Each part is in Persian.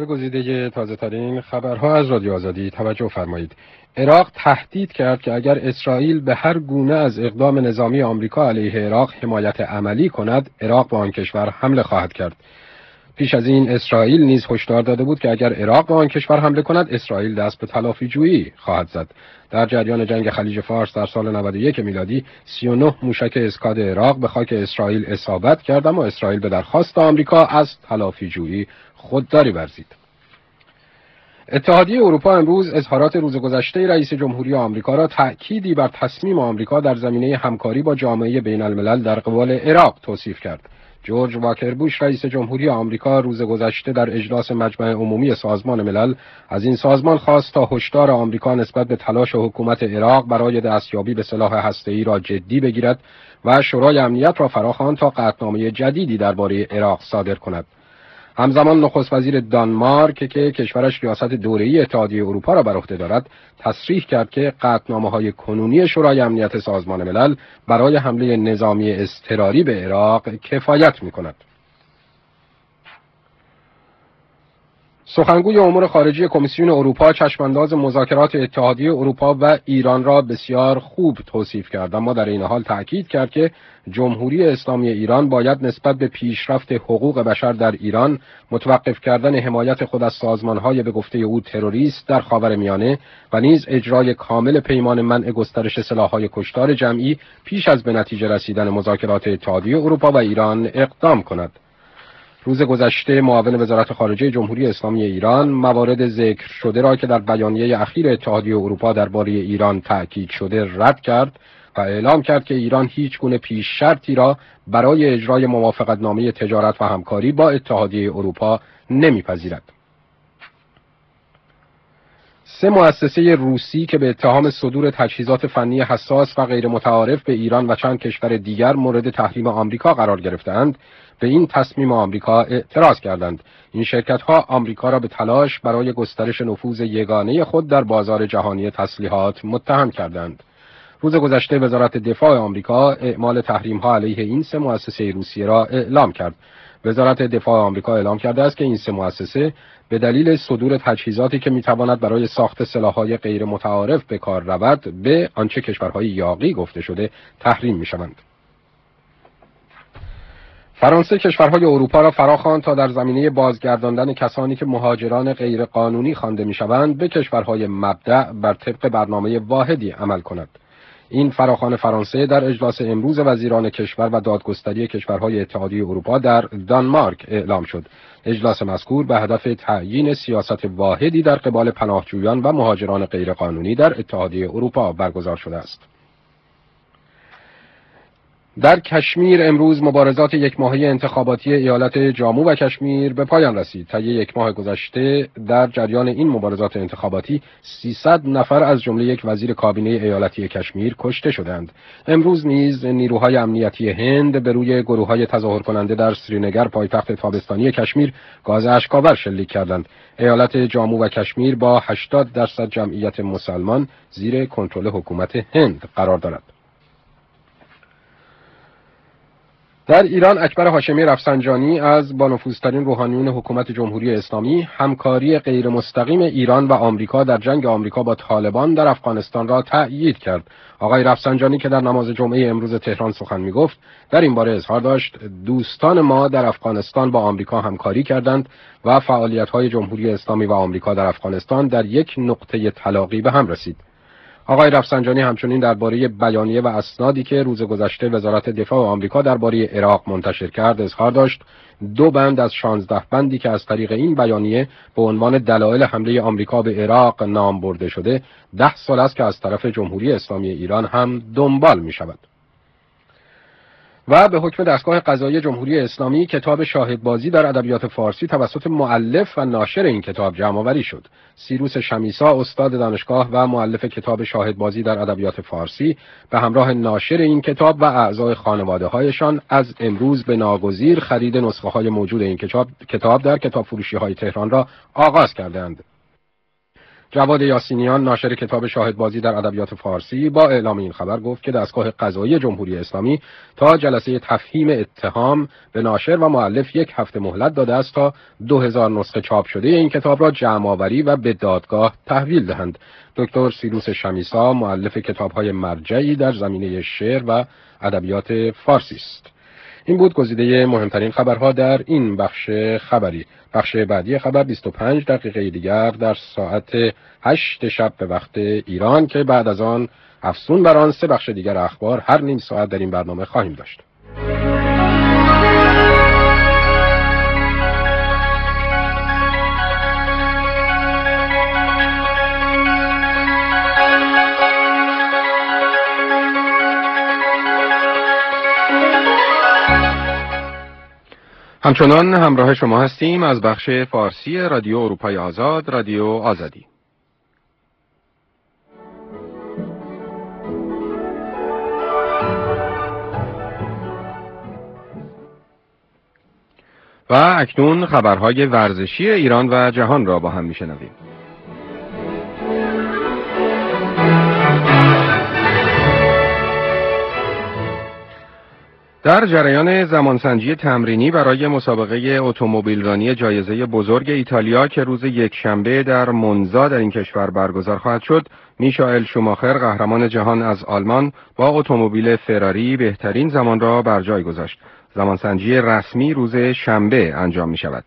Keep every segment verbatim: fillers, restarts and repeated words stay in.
به گزیده تازه ترین خبرها از رادیو آزادی توجه فرمایید. عراق تهدید کرد که اگر اسرائیل به هر گونه از اقدام نظامی آمریکا علیه عراق حمایت عملی کند، عراق به آن کشور حمله خواهد کرد. پیش از این اسرائیل نیز هشدار داده بود که اگر عراق به آن کشور حمله کند، اسرائیل دست به تلافی جویی خواهد زد. در جریان جنگ خلیج فارس در سال نود و یک میلادی، سی و نه موشک اسکاد عراق به خاک اسرائیل اصابت کرد، اما اسرائیل به درخواست آمریکا از تلافی جویی خودداری ورزید. اتحادیه اروپا امروز اظهارات روز گذشته رئیس جمهوری آمریکا را تأکیدی بر تصمیم آمریکا در زمینه همکاری با جامعه بین الملل در قبال عراق توصیف کرد. جورج واکر بوش رئیس جمهوری آمریکا روز گذشته در اجلاس مجمع عمومی سازمان ملل از این سازمان خواست تا هشدار آمریکا نسبت به تلاش حکومت عراق برای دستیابی به سلاح هسته‌ای را جدی بگیرد و شورای امنیت را فراخواند تا قطعنامه جدیدی درباره عراق صادر کند. همزمان نخست وزیر دانمارک که کشورش ریاست دوره‌ای اتحادیه اروپا را بر عهده دارد، تصریح کرد که قطعنامه‌های کنونی شورای امنیت سازمان ملل برای حمله نظامی اضطراری به عراق کفایت می‌کند. سخنگوی امور خارجی کمیسیون اروپا چشمانداز مذاکرات اتحادیه اروپا و ایران را بسیار خوب توصیف کرد، اما در این حال تأکید کرد که جمهوری اسلامی ایران باید نسبت به پیشرفت حقوق بشر در ایران، متوقف کردن حمایت خود از سازمان‌های به گفته او تروریست در خاورمیانه و نیز اجرای کامل پیمان منع گسترش سلاح‌های کشتار جمعی پیش از به نتیجه رسیدن مذاکرات اتحادیه اروپا و ایران اقدام کند. روز گذشته معاون وزارت خارجه جمهوری اسلامی ایران موارد ذکر شده را که در بیانیه اخیر اتحادیه اروپا درباره ایران تأکید شده رد کرد و اعلام کرد که ایران هیچ گونه پیش شرطی را برای اجرای موافقتنامه تجارت و همکاری با اتحادیه اروپا نمیپذیرد. سه مؤسسه روسی که به اتهام صدور تجهیزات فنی حساس و غیر متعارف به ایران و چند کشور دیگر مورد تحریم آمریکا قرار گرفتند، به این تصمیم آمریکا اعتراض کردند. این شرکت‌ها آمریکا را به تلاش برای گسترش نفوذ یگانه خود در بازار جهانی تسلیحات متهم کردند. روز گذشته وزارت دفاع آمریکا اعمال تحریم‌ها علیه این سه مؤسسه روسیه را اعلام کرد. وزارت دفاع آمریکا اعلام کرده است که این سه مؤسسه به دلیل صدور تجهیزاتی که می‌تواند برای ساخت سلاح‌های غیر متعارف به کار رود، به آنچه کشورهای یاغی گفته شده تحریم می‌شوند. فرانسه کشورهای اروپا را فراخواند تا در زمینه بازگرداندن کسانی که مهاجران غیرقانونی خوانده می‌شوند به کشورهای مبدأ بر طبق برنامه واحدی عمل کند. این فراخوان فرانسه در اجلاس امروز وزیران کشور و دادگستری کشورهای اتحادیه اروپا در دانمارک اعلام شد. اجلاس مذکور به هدف تعیین سیاست واحدی در قبال پناهجویان و مهاجران غیرقانونی در اتحادیه اروپا برگزار شده است. در کشمیر امروز مبارزات یک ماهه انتخاباتی ایالت جامو و کشمیر به پایان رسید. طی یک ماه گذشته در جریان این مبارزات انتخاباتی سیصد نفر از جمله یک وزیر کابینه ایالتی کشمیر کشته شدند. امروز نیز نیروهای امنیتی هند به روی گروه‌های تظاهر کننده در سرینگر پایتخت تابستانی کشمیر گاز اشک‌آور شلیک کردند. ایالت جامو و کشمیر با هشتاد درصد جمعیت مسلمان زیر کنترل حکومت هند قرار دارد. در ایران اکبر هاشمی رفسنجانی از با نفوذترین روحانیون حکومت جمهوری اسلامی همکاری غیر مستقیم ایران و آمریکا در جنگ آمریکا با طالبان در افغانستان را تأیید کرد. آقای رفسنجانی که در نماز جمعه امروز تهران سخن می‌گفت، در این باره اظهار داشت دوستان ما در افغانستان با آمریکا همکاری کردند و فعالیت‌های جمهوری اسلامی و آمریکا در افغانستان در یک نقطه تلاقی به هم رسید. آقای رفسنجانی همچنین درباره بیانیه و اسنادی که روز گذشته وزارت دفاع آمریکا درباره عراق منتشر کرد اظهار داشت. دو بند از شانزده بندی که از طریق این بیانیه به عنوان دلایل حمله آمریکا به عراق نام برده شده، ده سال است که از طرف جمهوری اسلامی ایران هم دنبال می شود. و به حکم دستگاه قضایی جمهوری اسلامی کتاب شاهدبازی در ادبیات فارسی توسط مؤلف و ناشر این کتاب جمع‌آوری شد. سیروس شمیسا استاد دانشگاه و مؤلف کتاب شاهدبازی در ادبیات فارسی به همراه ناشر این کتاب و اعضای خانواده‌هایشان از امروز به ناگزیر خرید نسخه‌های موجود این کتاب کتاب در کتابفروشی‌های تهران را آغاز کردند. جواد یاسینیان ناشر کتاب شاهدبازی در ادبیات فارسی با اعلام این خبر گفت که دستگاه قضایی جمهوری اسلامی تا جلسه تفهیم اتهام به ناشر و مؤلف یک هفته مهلت داده است تا دو هزار نسخه چاپ شده این کتاب را جمع‌آوری و به دادگاه تحویل دهند. دکتر سیروس شمیسا مؤلف کتاب‌های مرجعی در زمینه شعر و ادبیات فارسی است. این بود گزیده مهمترین خبرها در این بخش خبری. بخش بعدی خبر بیست و پنج دقیقه دیگر در ساعت هشت شب به وقت ایران که بعد از آن افزون بر آن سه بخش دیگر اخبار هر نیم ساعت در این برنامه خواهیم داشت. همچنان همراه شما هستیم از بخش فارسی رادیو اروپای آزاد، رادیو آزادی. و اکنون خبرهای ورزشی ایران و جهان را با هم میشنویم. در جریان زمانسنجی تمرینی برای مسابقه اتومبیلرانی جایزه بزرگ ایتالیا که روز یکشنبه در مونزا در این کشور برگزار خواهد شد، میشائل شوماخر قهرمان جهان از آلمان با اتومبیل فراری بهترین زمان را بر جای گذاشت. زمانسنجی رسمی روز شنبه انجام می شود.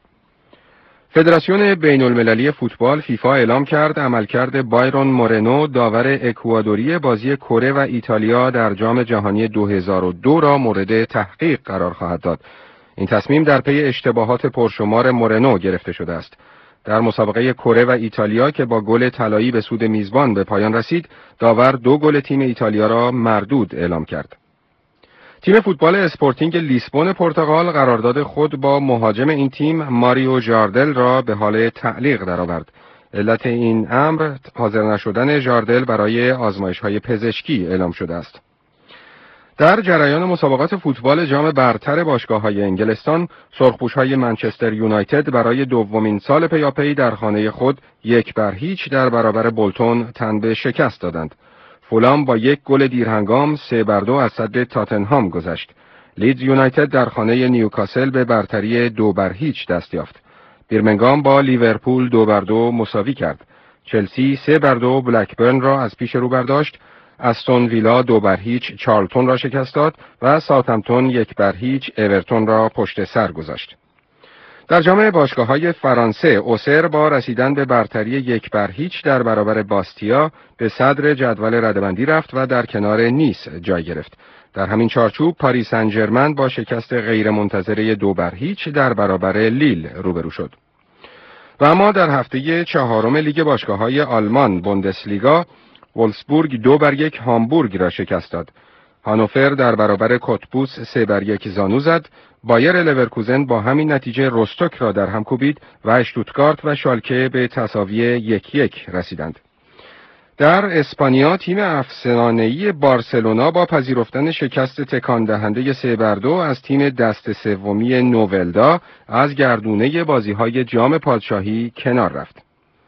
فدراسیون بین المللی فوتبال فیفا اعلام کرد عملکرد بایرون مورنو داور اکوادوری بازی کره و ایتالیا در جام جهانی دو هزار و دو را مورد تحقیق قرار خواهد داد. این تصمیم در پی اشتباهات پرشمار مورنو گرفته شده است. در مسابقه کره و ایتالیا که با گل طلایی به سود میزبان به پایان رسید، داور دو گل تیم ایتالیا را مردود اعلام کرد. تیم فوتبال اسپورتینگ لیسبون پرتغال قرارداد خود با مهاجم این تیم ماریو ژاردل را به حال تعلیق درآورد. علت این امر حاضر نشدن ژاردل برای آزمایش‌های پزشکی اعلام شده است. در جریان مسابقات فوتبال جام برتر باشگاه‌های انگلستان، سرخپوش‌های منچستر یونایتد برای دومین سال پیاپی در خانه خود یک بر هیچ در برابر بولتون تن به شکست دادند. فولام با یک گل دیرهنگام سه بر دو از صد تاتنهام گذشت. لیدز یونایتد در خانه نیوکاسل به برتری دو بر هیچ دست یافت. بیرمنگام با لیورپول دو بر دو مساوی کرد. چلسی سه بر دو بلکبرن را از پیش رو برداشت. استون ویلا دو بر هیچ چارلتون را شکست داد و ساوثهمپتون یک بر هیچ اورتون را پشت سر گذاشت. در جام باشگاه‌های فرانسه، اوسر با رسیدن به برتری یک بر هیچ در برابر باستیا به صدر جدول رده‌بندی رفت و در کنار نیس جای گرفت. در همین چارچوب پاریس سن ژرمن با شکست غیرمنتظره دو بر هیچ در برابر لیل روبرو شد. و اما در هفته چهارم لیگ باشگاه‌های آلمان بوندسلیگا، وولفسبورگ دو بر یک هامبورگ را شکست داد. هانوفر در برابر کوتبوس سه بر یک زانو زد. بایر لورکوزن با همین نتیجه روستوک را در هم کوبید و اشتوتگارت و شالکه به تساوی یک یک رسیدند. در اسپانیا تیم افسانه‌ای بارسلونا با پذیرفتن شکست تکان دهنده سه بر دو از تیم دست سومی نوولدا از گردونه بازی‌های جام پادشاهی کنار رفت.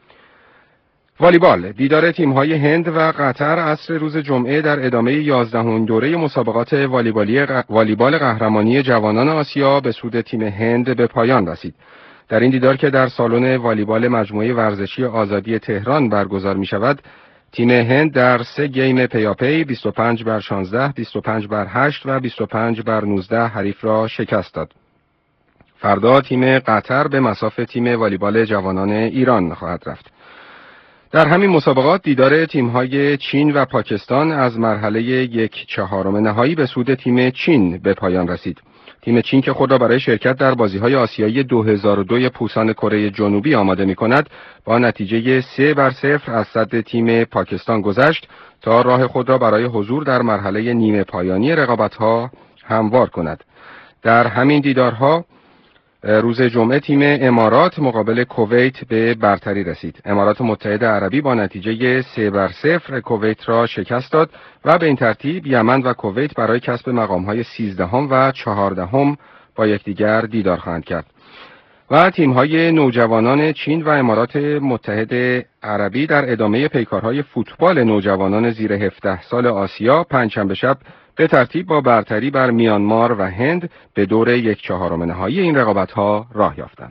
والیبال، دیدار تیم‌های هند و قطر عصر روز جمعه در ادامه یازدهمین دوره مسابقات والیبالی والیبال قهرمانی جوانان آسیا به سود تیم هند به پایان رسید. در این دیدار که در سالن والیبال مجموعه ورزشی آزادی تهران برگزار می‌شود، تیم هند در سه گیم پیاپی بیست و پنج بر شانزده، بیست و پنج بر هشت و بیست و پنج بر نوزده حریف را شکست داد. فردا تیم قطر به مصاف تیم والیبال جوانان ایران خواهد رفت. در همین مسابقات دیدار تیم‌های چین و پاکستان از مرحله یک چهارم نهایی به سود تیم چین به پایان رسید. تیم چین که خود را برای شرکت در بازی‌های آسیایی دو هزار و دو پوسان کره جنوبی آماده می‌کند، با نتیجه سه بر صفر از صد تیم پاکستان گذشت تا راه خود را برای حضور در مرحله نیمه پایانی رقابت‌ها هموار کند. در همین دیدارها روز جمعه تیم امارات مقابل کویت به برتری رسید. امارات متحده عربی با نتیجه سه بر صفر کویت را شکست داد و به این ترتیب یمن و کویت برای کسب مقام‌های سیزدهم و چهاردهم با یکدیگر دیدار خواهند کرد. و تیم‌های نوجوانان چین و امارات متحده عربی در ادامه پیکارهای فوتبال نوجوانان زیر هفده سال آسیا پنجشنبه شب به ترتیب با برتری بر میانمار و هند به دور یک چهارم نهایی این رقابت‌ها راه یافتند.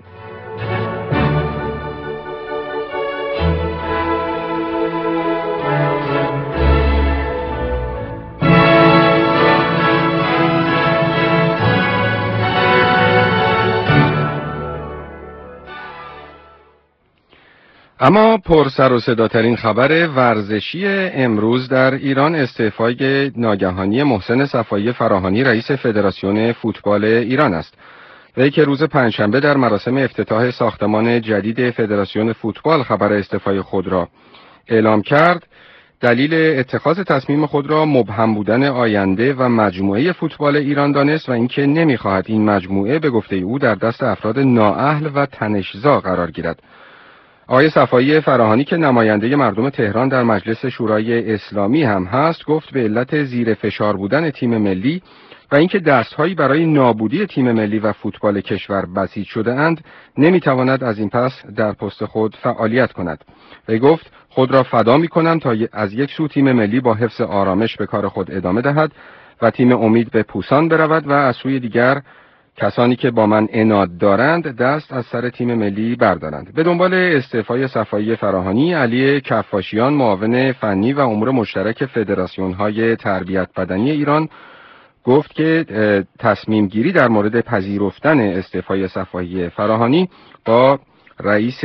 اما پر سر و صداترین خبر ورزشی امروز در ایران استعفای ناگهانی محسن صفایی فراهانی رئیس فدراسیون فوتبال ایران است. وی که روز پنجشنبه در مراسم افتتاح ساختمان جدید فدراسیون فوتبال خبر استعفای خود را اعلام کرد، دلیل اتخاذ تصمیم خود را مبهم بودن آینده و مجموعه فوتبال ایران دانست و اینکه نمی‌خواهد این مجموعه به گفته او در دست افراد نااهل و تنش‌زا قرار گیرد. آقای صفایی فراهانی که نماینده مردم تهران در مجلس شورای اسلامی هم هست، گفت به علت زیر فشار بودن تیم ملی و اینکه دستهایی برای نابودی تیم ملی و فوتبال کشور بسیج شده اند، نمیتواند از این پس در پست خود فعالیت کند. وی گفت خود را فدا میکنم تا از یک سو تیم ملی با حفظ آرامش به کار خود ادامه دهد و تیم امید به پوسان برود و از سوی دیگر کسانی که با من عناد دارند دست از سر تیم ملی بردارند. به دنبال استعفای صفایی فراهانی، علی کفاشیان معاون فنی و امور مشترک فدراسیون‌های تربیت بدنی ایران گفت که تصمیم گیری در مورد پذیرفتن استعفای صفایی فراهانی با رئیس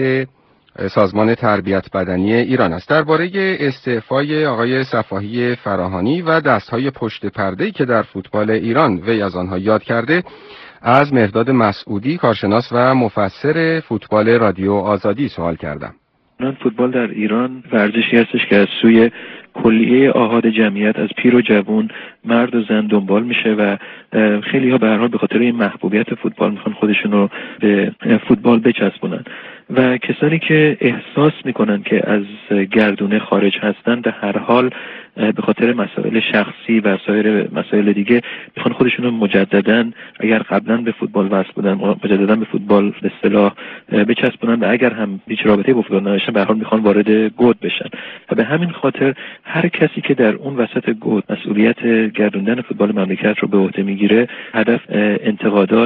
سازمان تربیت بدنی ایران است. درباره استعفای آقای صفایی فراهانی و دستهای پشت پرده‌ای که در فوتبال ایران وی از آنها یاد کرده، از مهرداد مسعودی کارشناس و مفسر فوتبال رادیو آزادی سوال کردم. فوتبال در ایران ورزشی هستش که از سوی کلیه آحاد جمعیت از پیر و جوان، مرد و زن دنبال میشه و خیلی ها به هر حال به خاطر این محبوبیت فوتبال میخوان خودشون رو به فوتبال بچسبونن و کسانی که احساس میکنن که از گردونه خارج هستن به هر حال به خاطر مسائل شخصی و سایر مسائل دیگه میخوان خودشون رو مجدداً، اگر قبلا به فوتبال وصل بودن، مجدداً به فوتبال به اصطلاح بچسبونن و اگر هم هیچ رابطه‌ای با فوتبال نداشتن به هر حال میخوان وارد گود بشن و به همین خاطر هر کسی که در اون وسط گود مسئولیت گردوندن فوتبال مملکت رو به عهده میگیره، هدف انتقادات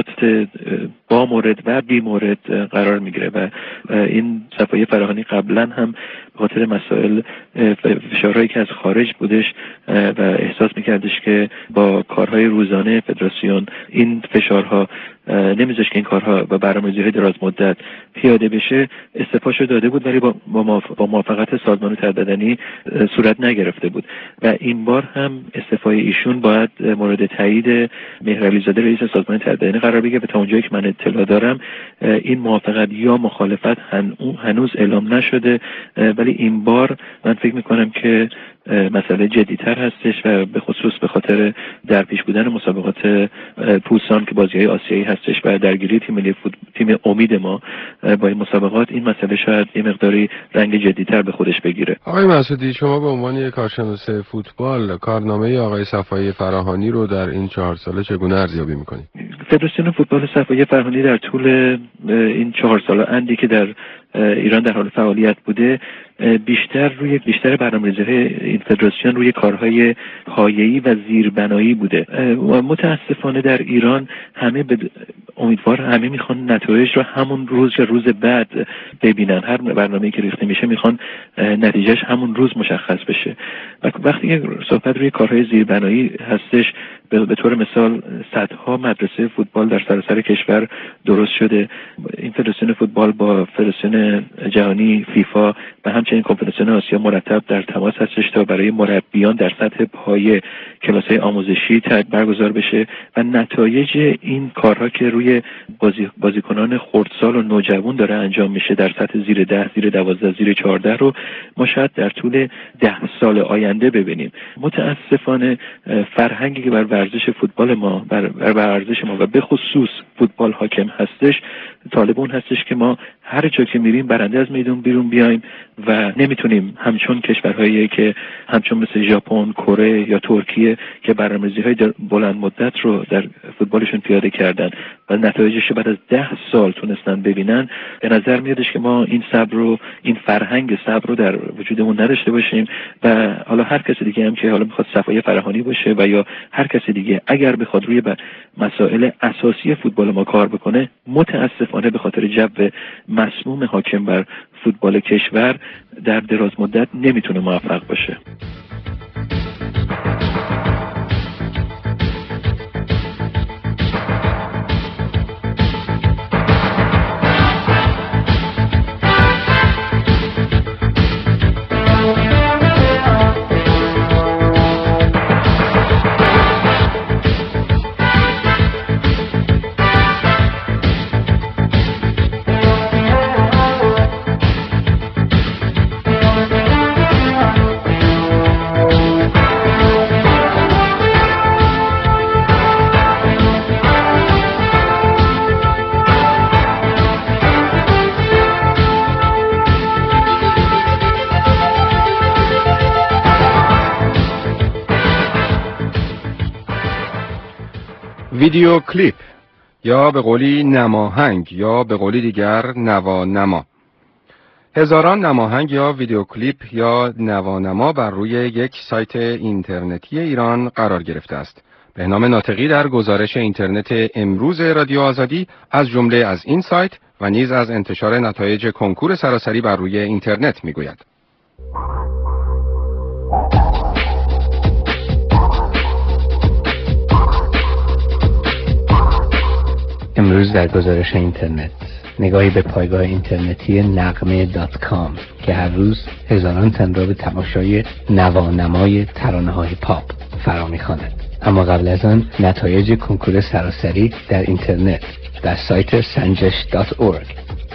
با مورد و بی مورد قرار میگیره و این صفایی فراهانی قبلا هم به خاطر مسائل فشارهایی که از خارج بودش و احساس میکردش که با کارهای روزانه فدراسیون این فشارها نمیذاش که این کارها و برنامه‌ریزی‌های دراز مدت پیاده بشه، استعفاشو داده بود ولی با با موافقت سازمان تربیت‌بدنی صورت نگرفته بود و این بار هم استعفای ایشون باید مورد تایید مهرعلی‌زاده رئیس سازمان تربیت‌بدنی قرار بگیره و تا اونجایی که من اطلاع دارم این موافقت یا مخالفت هنوز اعلام نشده، ولی این بار من فکر میکنم که مسئله جدی‌تر هستش و به خصوص به خاطر در پیش بودن مسابقات پوسان که بازی‌های آسیایی هستش و درگیری تیم ملی فوت... تیم امید ما با این مسابقات، این مسئله شاید یه مقداری رنگ جدی‌تر به خودش بگیره. آقای مسعودی، شما به عنوان یک کارشناس فوتبال کارنامه آقای صفایی فراهانی رو در این چهار ساله چگونه ارزیابی می‌کنید؟ فدراسیون فوتبال صفایی فراهانی در طول این چهار سال اندی که در ایران در حال فعالیت بوده بیشتر روی بیشتر برنامه‌ریزی‌های این فدراسیون روی کارهای پایه‌ای و زیربنایی بوده و متاسفانه در ایران همه به امیدوار همه میخوان نتایج رو همون روز یا روز بعد ببینن. هر برنامه‌ای که ریخته میشه میخوان نتیجهش همون روز مشخص بشه و وقتی که صحبت روی کارهای زیربنایی هستش، به طور مثال صدها مدرسه فوتبال در سراسر کشور درست شده. این فدراسیون فوتبال با فدراسیون جهانی فیفا و همچنین کنفدراسیون آسیا مرتب در تماس هستش تا برای مربیان در سطح پایه کلاس‌های آموزشی برگزار بشه و نتایج این کارها که روی بازی بازیکنان خردسال و نوجوان داره انجام میشه در سطح زیر ده، زیر دوازده، زیر چهارده رو ما شاید در طول ده سال آینده ببینیم. متاسفانه فرهنگی که بر ورزش فوتبال ما بر ورزش ما و به خصوص فوتبال حاکم هستش طالب اون هستش که ما هر جا که میریم برنده از میدون بیرون بیایم و نمیتونیم همچون کشورهایی که همچون مثل ژاپن، کره یا ترکیه که برنامه‌ریزی‌های بلند مدت رو در فوتبالشون پیاده کردن و نتایجش رو بعد از ده سال تونستن ببینن، به نظر میادش که ما این صبر رو، این فرهنگ صبر رو در وجودمون نداشته باشیم و حالا هر کسی دیگه هم که حالا میخواد صفای فراهانی باشه و یا هر کسی دیگه اگر بخواد روی مسائل اساسی فوتبال ما کار بکنه، متاسفانه به خاطر جو مسموم حاکم بر فوتبال کشور در دراز مدت نمیتونه موفق باشه. ویدیو کلیپ یا به قولی نماهنگ یا به قولی دیگر نوانما. هزاران نماهنگ یا ویدیو کلیپ یا نوانما بر روی یک سایت اینترنتی ایران قرار گرفته است. به نام ناطقی در گزارش اینترنت امروز رادیو آزادی از جمله از این سایت و نیز از انتشار نتایج کنکور سراسری بر روی اینترنت میگوید. امروز در گزارش اینترنت نگاهی به پایگاه اینترنتی نغمه دات کام که هر روز هزاران تن را به تماشای نوانمای ترانه‌های پاپ فرا می‌خواند. اما قبل از آن نتایج کنکور سراسری در اینترنت در سایت سنجش دات اورگ.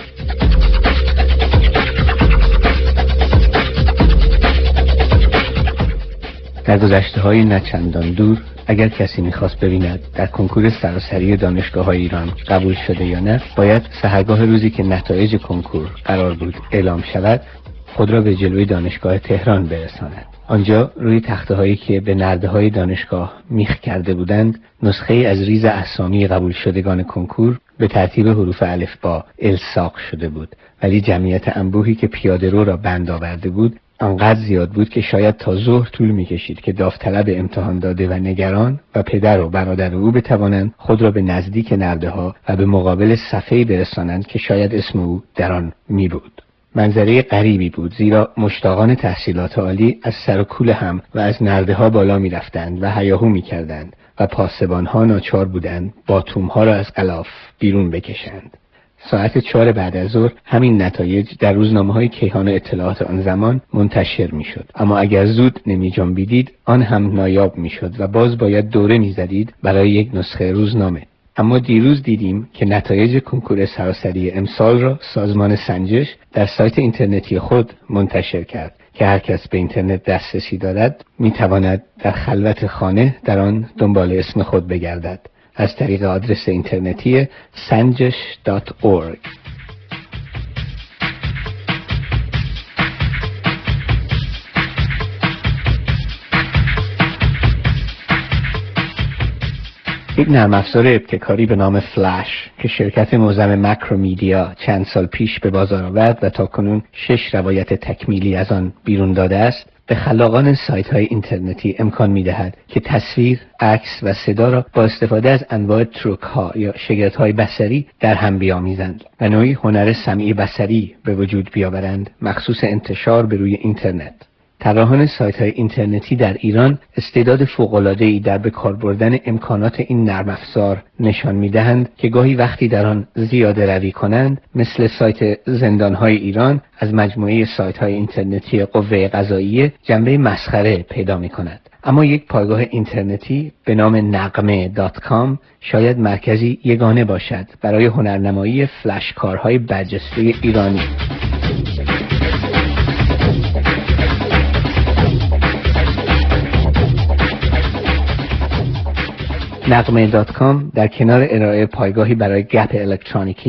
در گذشته‌های نچندان دور اگر کسی میخواست ببیند در کنکور سراسری دانشگاه‌های ایران قبول شده یا نه، باید سحرگاه روزی که نتایج کنکور قرار بود اعلام شود خود را به جلوی دانشگاه تهران برساند. آنجا روی تخته‌هایی که به نرده‌های دانشگاه میخ کرده بودند نسخه از ریز اسامی قبول شدگان کنکور به ترتیب حروف الفبا الصاق شده بود، ولی جمعیت انبوهی که پیاده رو را بند آورده بود آنقدر زیاد بود که شاید تا ظهر طول می‌کشید که داوطلب امتحان داده و نگران و پدر و برادر او بتوانند خود را به نزدیک نرده‌ها و به مقابل صفحه‌ای برسانند که شاید اسم او در آن می‌بود. منظره غریبی بود، زیرا مشتاقان تحصیلات عالی از سر و کول هم و از نرده‌ها بالا می‌رفتند و هیاهو می‌کردند و پاسبان‌ها ناچار بودند باتوم‌ها را از غلاف بیرون بکشند. ساعت چهار بعد از ظهر همین نتایج در روزنامه‌های کیهان اطلاعات آن زمان منتشر می‌شد، اما اگر زود نمی‌جنبیدید آن هم نایاب می‌شد و باز باید دوره می‌زدید برای یک نسخه روزنامه. اما دیروز دیدیم که نتایج کنکور سراسری امسال را سازمان سنجش در سایت اینترنتی خود منتشر کرد که هر کس به اینترنت دسترسی دارد می‌تواند در خلوت خانه در آن دنبال اسم خود بگردد از طریق آدرس اینترنتی سنجش دات اورگ. یک نرم افزار ابتکاری به نام فلش که شرکت معظم مکرومیدیا چند سال پیش به بازار آورد و تاکنون شش روایت تکمیلی از آن بیرون داده است، به خلاقان سایت‌های اینترنتی امکان می‌دهد که تصویر، عکس و صدا را با استفاده از انواع تروک‌ها یا شگفت‌های بصری در هم بیامیزند و نوعی هنر سمعی بصری به وجود بیاورند مخصوص انتشار به روی اینترنت. طراحان سایت‌های اینترنتی در ایران استعداد فوق‌العاده‌ای در به کار بردن امکانات این نرم افزار نشان می‌دهند که گاهی وقتی در آن زیاده روی کنند، مثل سایت زندان‌های ایران از مجموعه سایت‌های اینترنتی قوه قضاییه جنبه مسخره پیدا می‌کند. اما یک پایگاه اینترنتی به نام نغمه دات کام شاید مرکزی یگانه باشد برای هنرنمایی فلشکارهای برجسته ایرانی. نغمه دات کام در کنار ارائه پایگاهی برای گپ الکترونیکی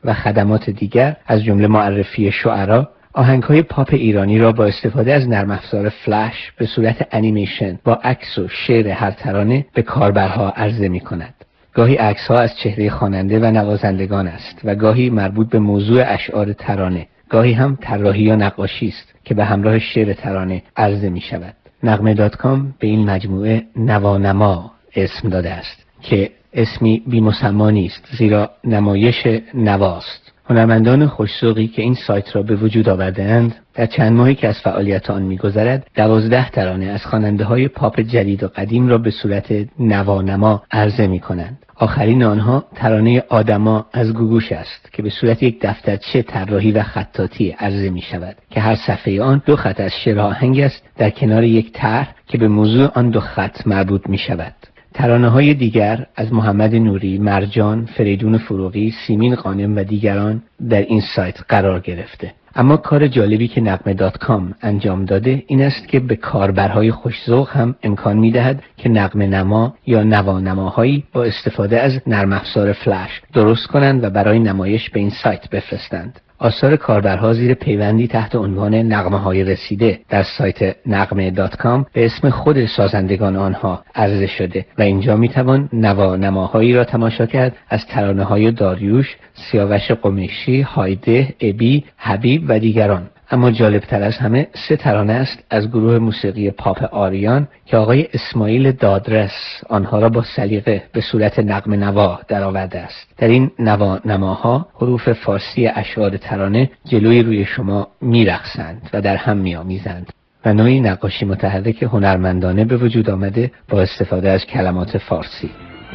و خدمات دیگر از جمله معرفی شعرا، آهنگ‌های پاپ ایرانی را با استفاده از نرم افزار فلش به صورت انیمیشن با عکس و شعر هر ترانه به کاربرها عرضه می‌کند. گاهی عکس‌ها از چهره خواننده و نوازندگان است و گاهی مربوط به موضوع اشعار ترانه، گاهی هم طراحی یا نقاشی است که به همراه شعر ترانه عرضه می‌شود. نغمه دات کام به این مجموعه نوانما اسم داده است که اسمی بی‌مسما نیست، زیرا نمایش نواست. هنرمندان خوش‌ذوقی که این سایت را به وجود آورده‌اند در چند ماهی که از فعالیت آن می‌گذرد دوازده ترانه از خواننده‌های پاپ جدید و قدیم را به صورت نوانما عرضه می‌کنند. آخرین آنها ترانه آدما از گوگوش است که به صورت یک دفترچه طراحی و خطاطی عرضه می‌شود که هر صفحه آن دو خط از شعر آهنگ است در کنار یک طرح که به موضوع آن دو خط مربوط می‌شود. ترانه‌های دیگر از محمد نوری، مرجان، فریدون فروغی، سیمین غانم و دیگران در این سایت قرار گرفته. اما کار جالبی که نغمه دات کام انجام داده این است که به کاربرهای خوش‌ذوق هم امکان می‌دهد که نغمه نما یا نوانماهایی با استفاده از نرم افزار فلش درست کنند و برای نمایش به این سایت بفرستند. آثار کاربرها زیر پیوندی تحت عنوان نغمه‌های رسیده در سایت نغمه دات کام به اسم خود سازندگان آنها عرضه شده و اینجا میتوان نوانماهایی را تماشا کرد از ترانه‌های داریوش، سیاوش قمیشی، هایده، ابی، حبیب و دیگران. اما جالبتر از همه سه ترانه است از گروه موسیقی پاپ آریان که آقای اسماعیل دادرس آنها را با سلیقه به صورت نغمه نوا درآورده است. در این نوانماها حروف فارسی اشعار ترانه جلوی روی شما میرقصند و در هم میآمیزند و نوعی نقاشی متحرک هنرمندانه به وجود آمده با استفاده از کلمات فارسی.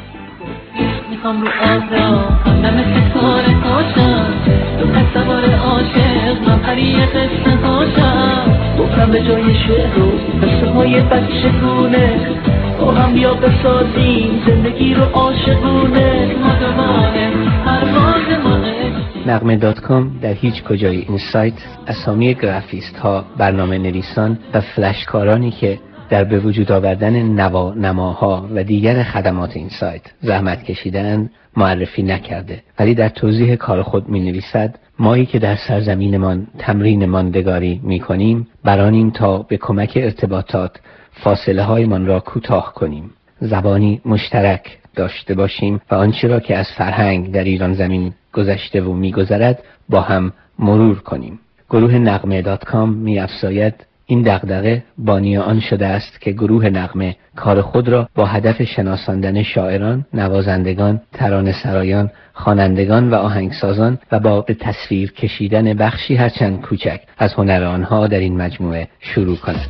میخوام رو آبرا همه مثل کار کاشم تو تصور عاشق من پری قصه هاشم گفتم به جای شعر و قصه های بچگونه با هم بیا بسازیم زندگی رو عاشقونه ما دوباره پرواز ما. نغمه دات کام در هیچ کجای این سایت اسامی گرافیست ها، برنامه نویسان و فلشکارانی که در به وجود آوردن نوانماها و دیگر خدمات این سایت زحمت کشیدند معرفی نکرده، ولی در توضیح کار خود می نویسد مایی که در سرزمینمان تمرین ماندگاری می کنیم برانیم تا به کمک ارتباطات فاصله های من را کوتاه کنیم، زبانی مشترک داشته باشیم و آنچه را که از فرهنگ در ایران زمین گذشته و می گذرد با هم مرور کنیم. گروه نغمه دات کام می افزاید این دغدغه بانی آن شده است که گروه نغمه کار خود را با هدف شناساندن شاعران، نوازندگان، ترانه‌سرایان، خوانندگان و آهنگسازان و با به تصویر کشیدن بخشی هرچند کوچک از هنر آنها در این مجموعه شروع کند.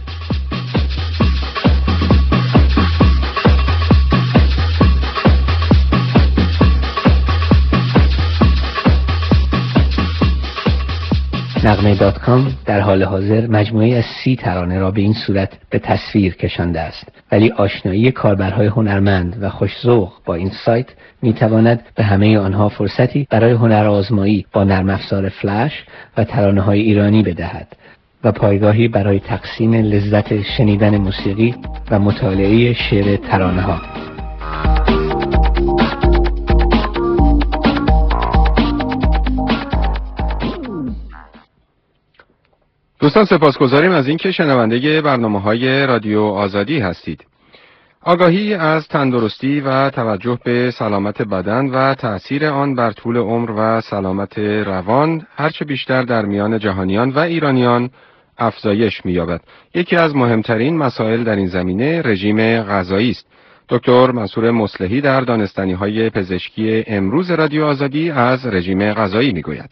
نغمه دات کام در حال حاضر مجموعه از سی ترانه را به این صورت به تصویر کشانده است، ولی آشنایی کاربرهای هنرمند و خوش‌ذوق با این سایت میتواند به همه آنها فرصتی برای هنر آزمایی با نرم افزار فلش و ترانه‌های ایرانی بدهد و پایگاهی برای تقسیم لذت شنیدن موسیقی و مطالعه شعر ترانه‌ها. دوستان سپاسگزاریم از اینکه شنونده برنامه‌های رادیو آزادی هستید. آگاهی از تندرستی و توجه به سلامت بدن و تأثیر آن بر طول عمر و سلامت روان هرچه بیشتر در میان جهانیان و ایرانیان افزایش می‌یابد. یکی از مهمترین مسائل در این زمینه رژیم غذایی است. دکتر منصور مصلحی در دانستنی‌های پزشکی امروز رادیو آزادی از رژیم غذایی می‌گوید.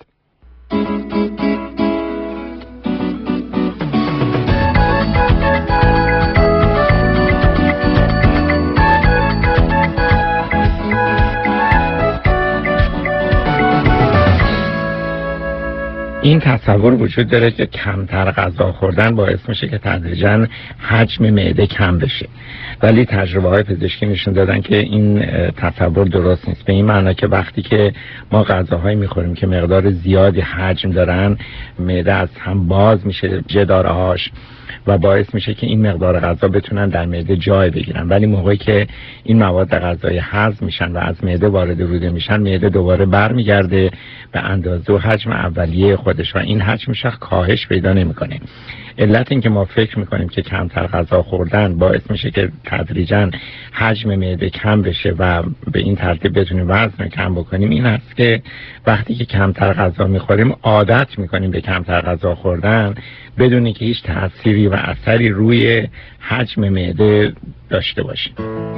این تصور وجود داره که کمتر غذا خوردن باعث میشه که تدریجاً حجم معده کم بشه، ولی تجربه های پزشکی نشون دادن که این تصور درست نیست. به این معنی که وقتی که ما غذاهایی میخوریم که مقدار زیادی حجم دارن، معده از هم باز میشه جدارهاش و باعث میشه که این مقدار غذا بتونن در معده جای بگیرن، ولی موقعی که این مواد غذایی هضم میشن و از معده وارد روده میشن، معده دوباره برمیگرده به اندازه و حجم اولیه خودش و این حجمش کاهش پیدا نمیکنه. علت این که ما فکر میکنیم که کمتر غذا خوردن باعث میشه که تدریجاً حجم معده کم بشه و به این ترتیب بتونیم وزن کم بکنیم این است که وقتی که کمتر غذا میخوریم عادت میکنیم به کمتر غذا خوردن بدون اینکه هیچ تأثیری و اثری روی حجم معده داشته باشه.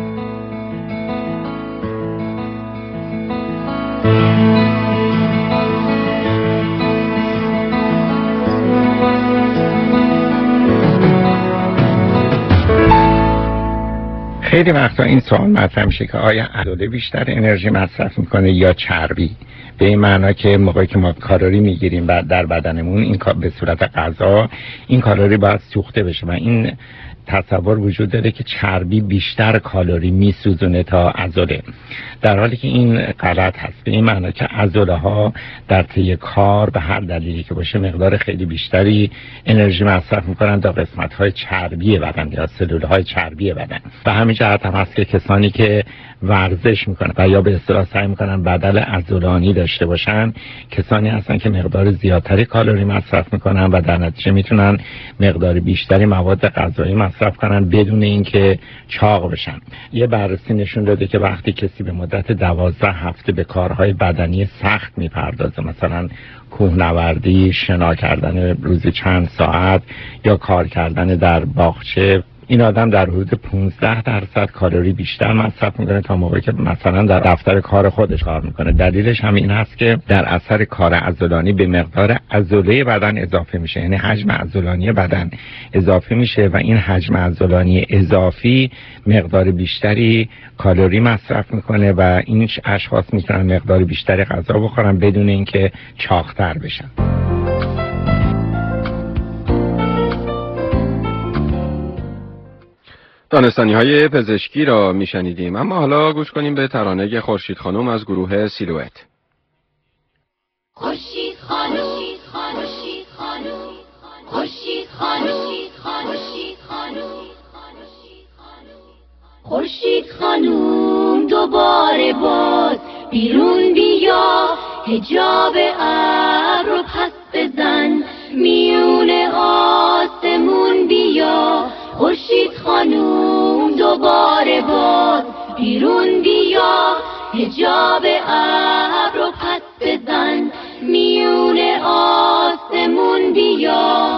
خیلی وقتا این سوال مطرح میشه که آیا عضله بیشتر انرژی مصرف میکنه یا چربی؟ به این معنی که موقعی که ما کالری میگیریم و در بدنمون این به صورت غذا این کالری باید سوخته بشه و این تصور وجود داره که چربی بیشتر کالری میسوزونه تا عضله، در حالی که این غلط هست. به این معنی که عضله ها در طی کار به هر دلیلی که باشه مقدار خیلی بیشتری انرژی مصرف میکنن تا قسمت های چربی بدن یا سلول های چربی بدن. و همین جهت هم هست که کسانی که ورزش میکنن و یا به اصطلاح سعی میکنن بدل عضلانی داشته باشن کسانی هستن که مقدار زیادتری کالری مصرف میکنن و در نتیجه میتونن مقدار بیشتری مواد غذایی مصرف کنن بدون اینکه چاق بشن. یه بررسی نشون داده که وقتی کسی به مدت دوازده هفته به کارهای بدنی سخت میپردازه، مثلا کوهنوردی، شنا کردن روزی چند ساعت یا کار کردن در باغچه، این آدم در حدود پانزده درصد کالری بیشتر مصرف میکنه تا موقعی که مثلا در دفتر کار خودش کار میکنه. دلیلش هم این هست که در اثر کار عضلانی به مقدار عضله بدن اضافه میشه، یعنی حجم عضلانی بدن اضافه میشه و این حجم عضلانی اضافی مقدار بیشتری کالری مصرف میکنه و این اشخاص میتونن مقدار بیشتری غذا بخورن بدون اینکه چاق‌تر بشن. دانستانی های پزشکی را میشنیدیم، اما حالا گوش کنیم به ترانه خورشید خانم از گروه سیلوئت. خورشید خانم، خورشید خانم، خورشید خانم، خورشید خانم، خورشید خانم دوباره باز بیرون بیا، حجاب ابر رو پس بزن، میون آسمون بیا. خورشید خانوم دوباره باز بیرون بیا، حجاب ابر رو پس بزن، میون آسمون بیا.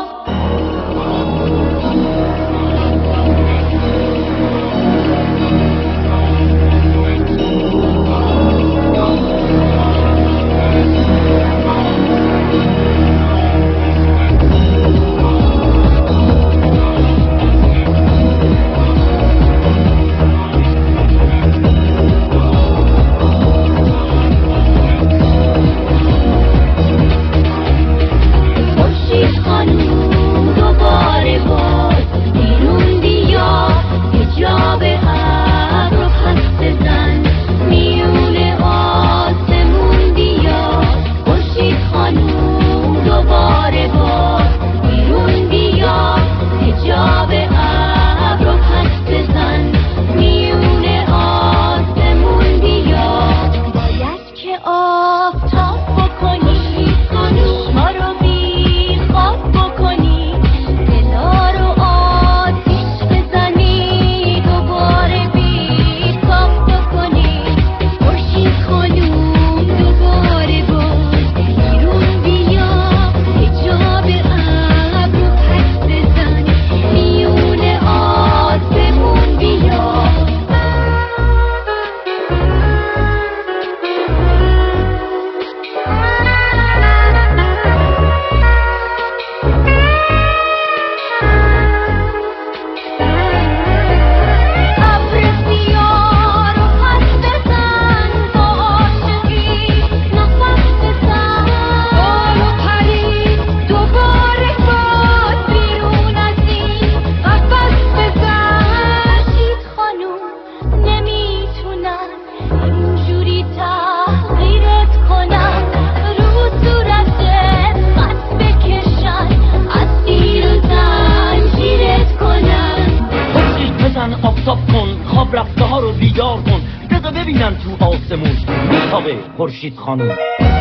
خورشید خانم.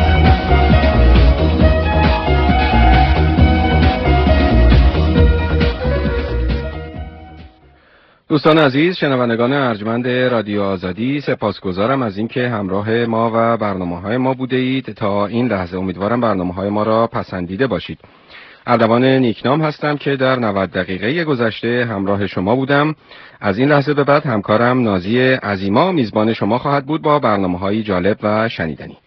دوستان عزیز، شنوندگان ارجمند رادیو آزادی، سپاسگزارم از اینکه همراه ما و برنامه‌های ما بوده اید تا این لحظه. امیدوارم برنامه‌های ما را پسندیده باشید. اردوان نیکنام هستم که در نود دقیقه گذشته همراه شما بودم. از این لحظه به بعد همکارم نازی عظیما میزبان شما خواهد بود با برنامه‌های جالب و شنیدنی.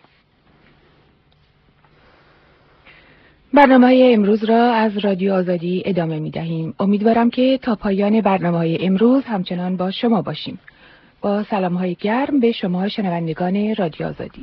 برنامه‌های امروز را از رادیو آزادی ادامه می‌دهیم. امیدوارم که تا پایان برنامه‌های امروز همچنان با شما باشیم. با سلام‌های گرم به شما شنوندگان رادیو آزادی.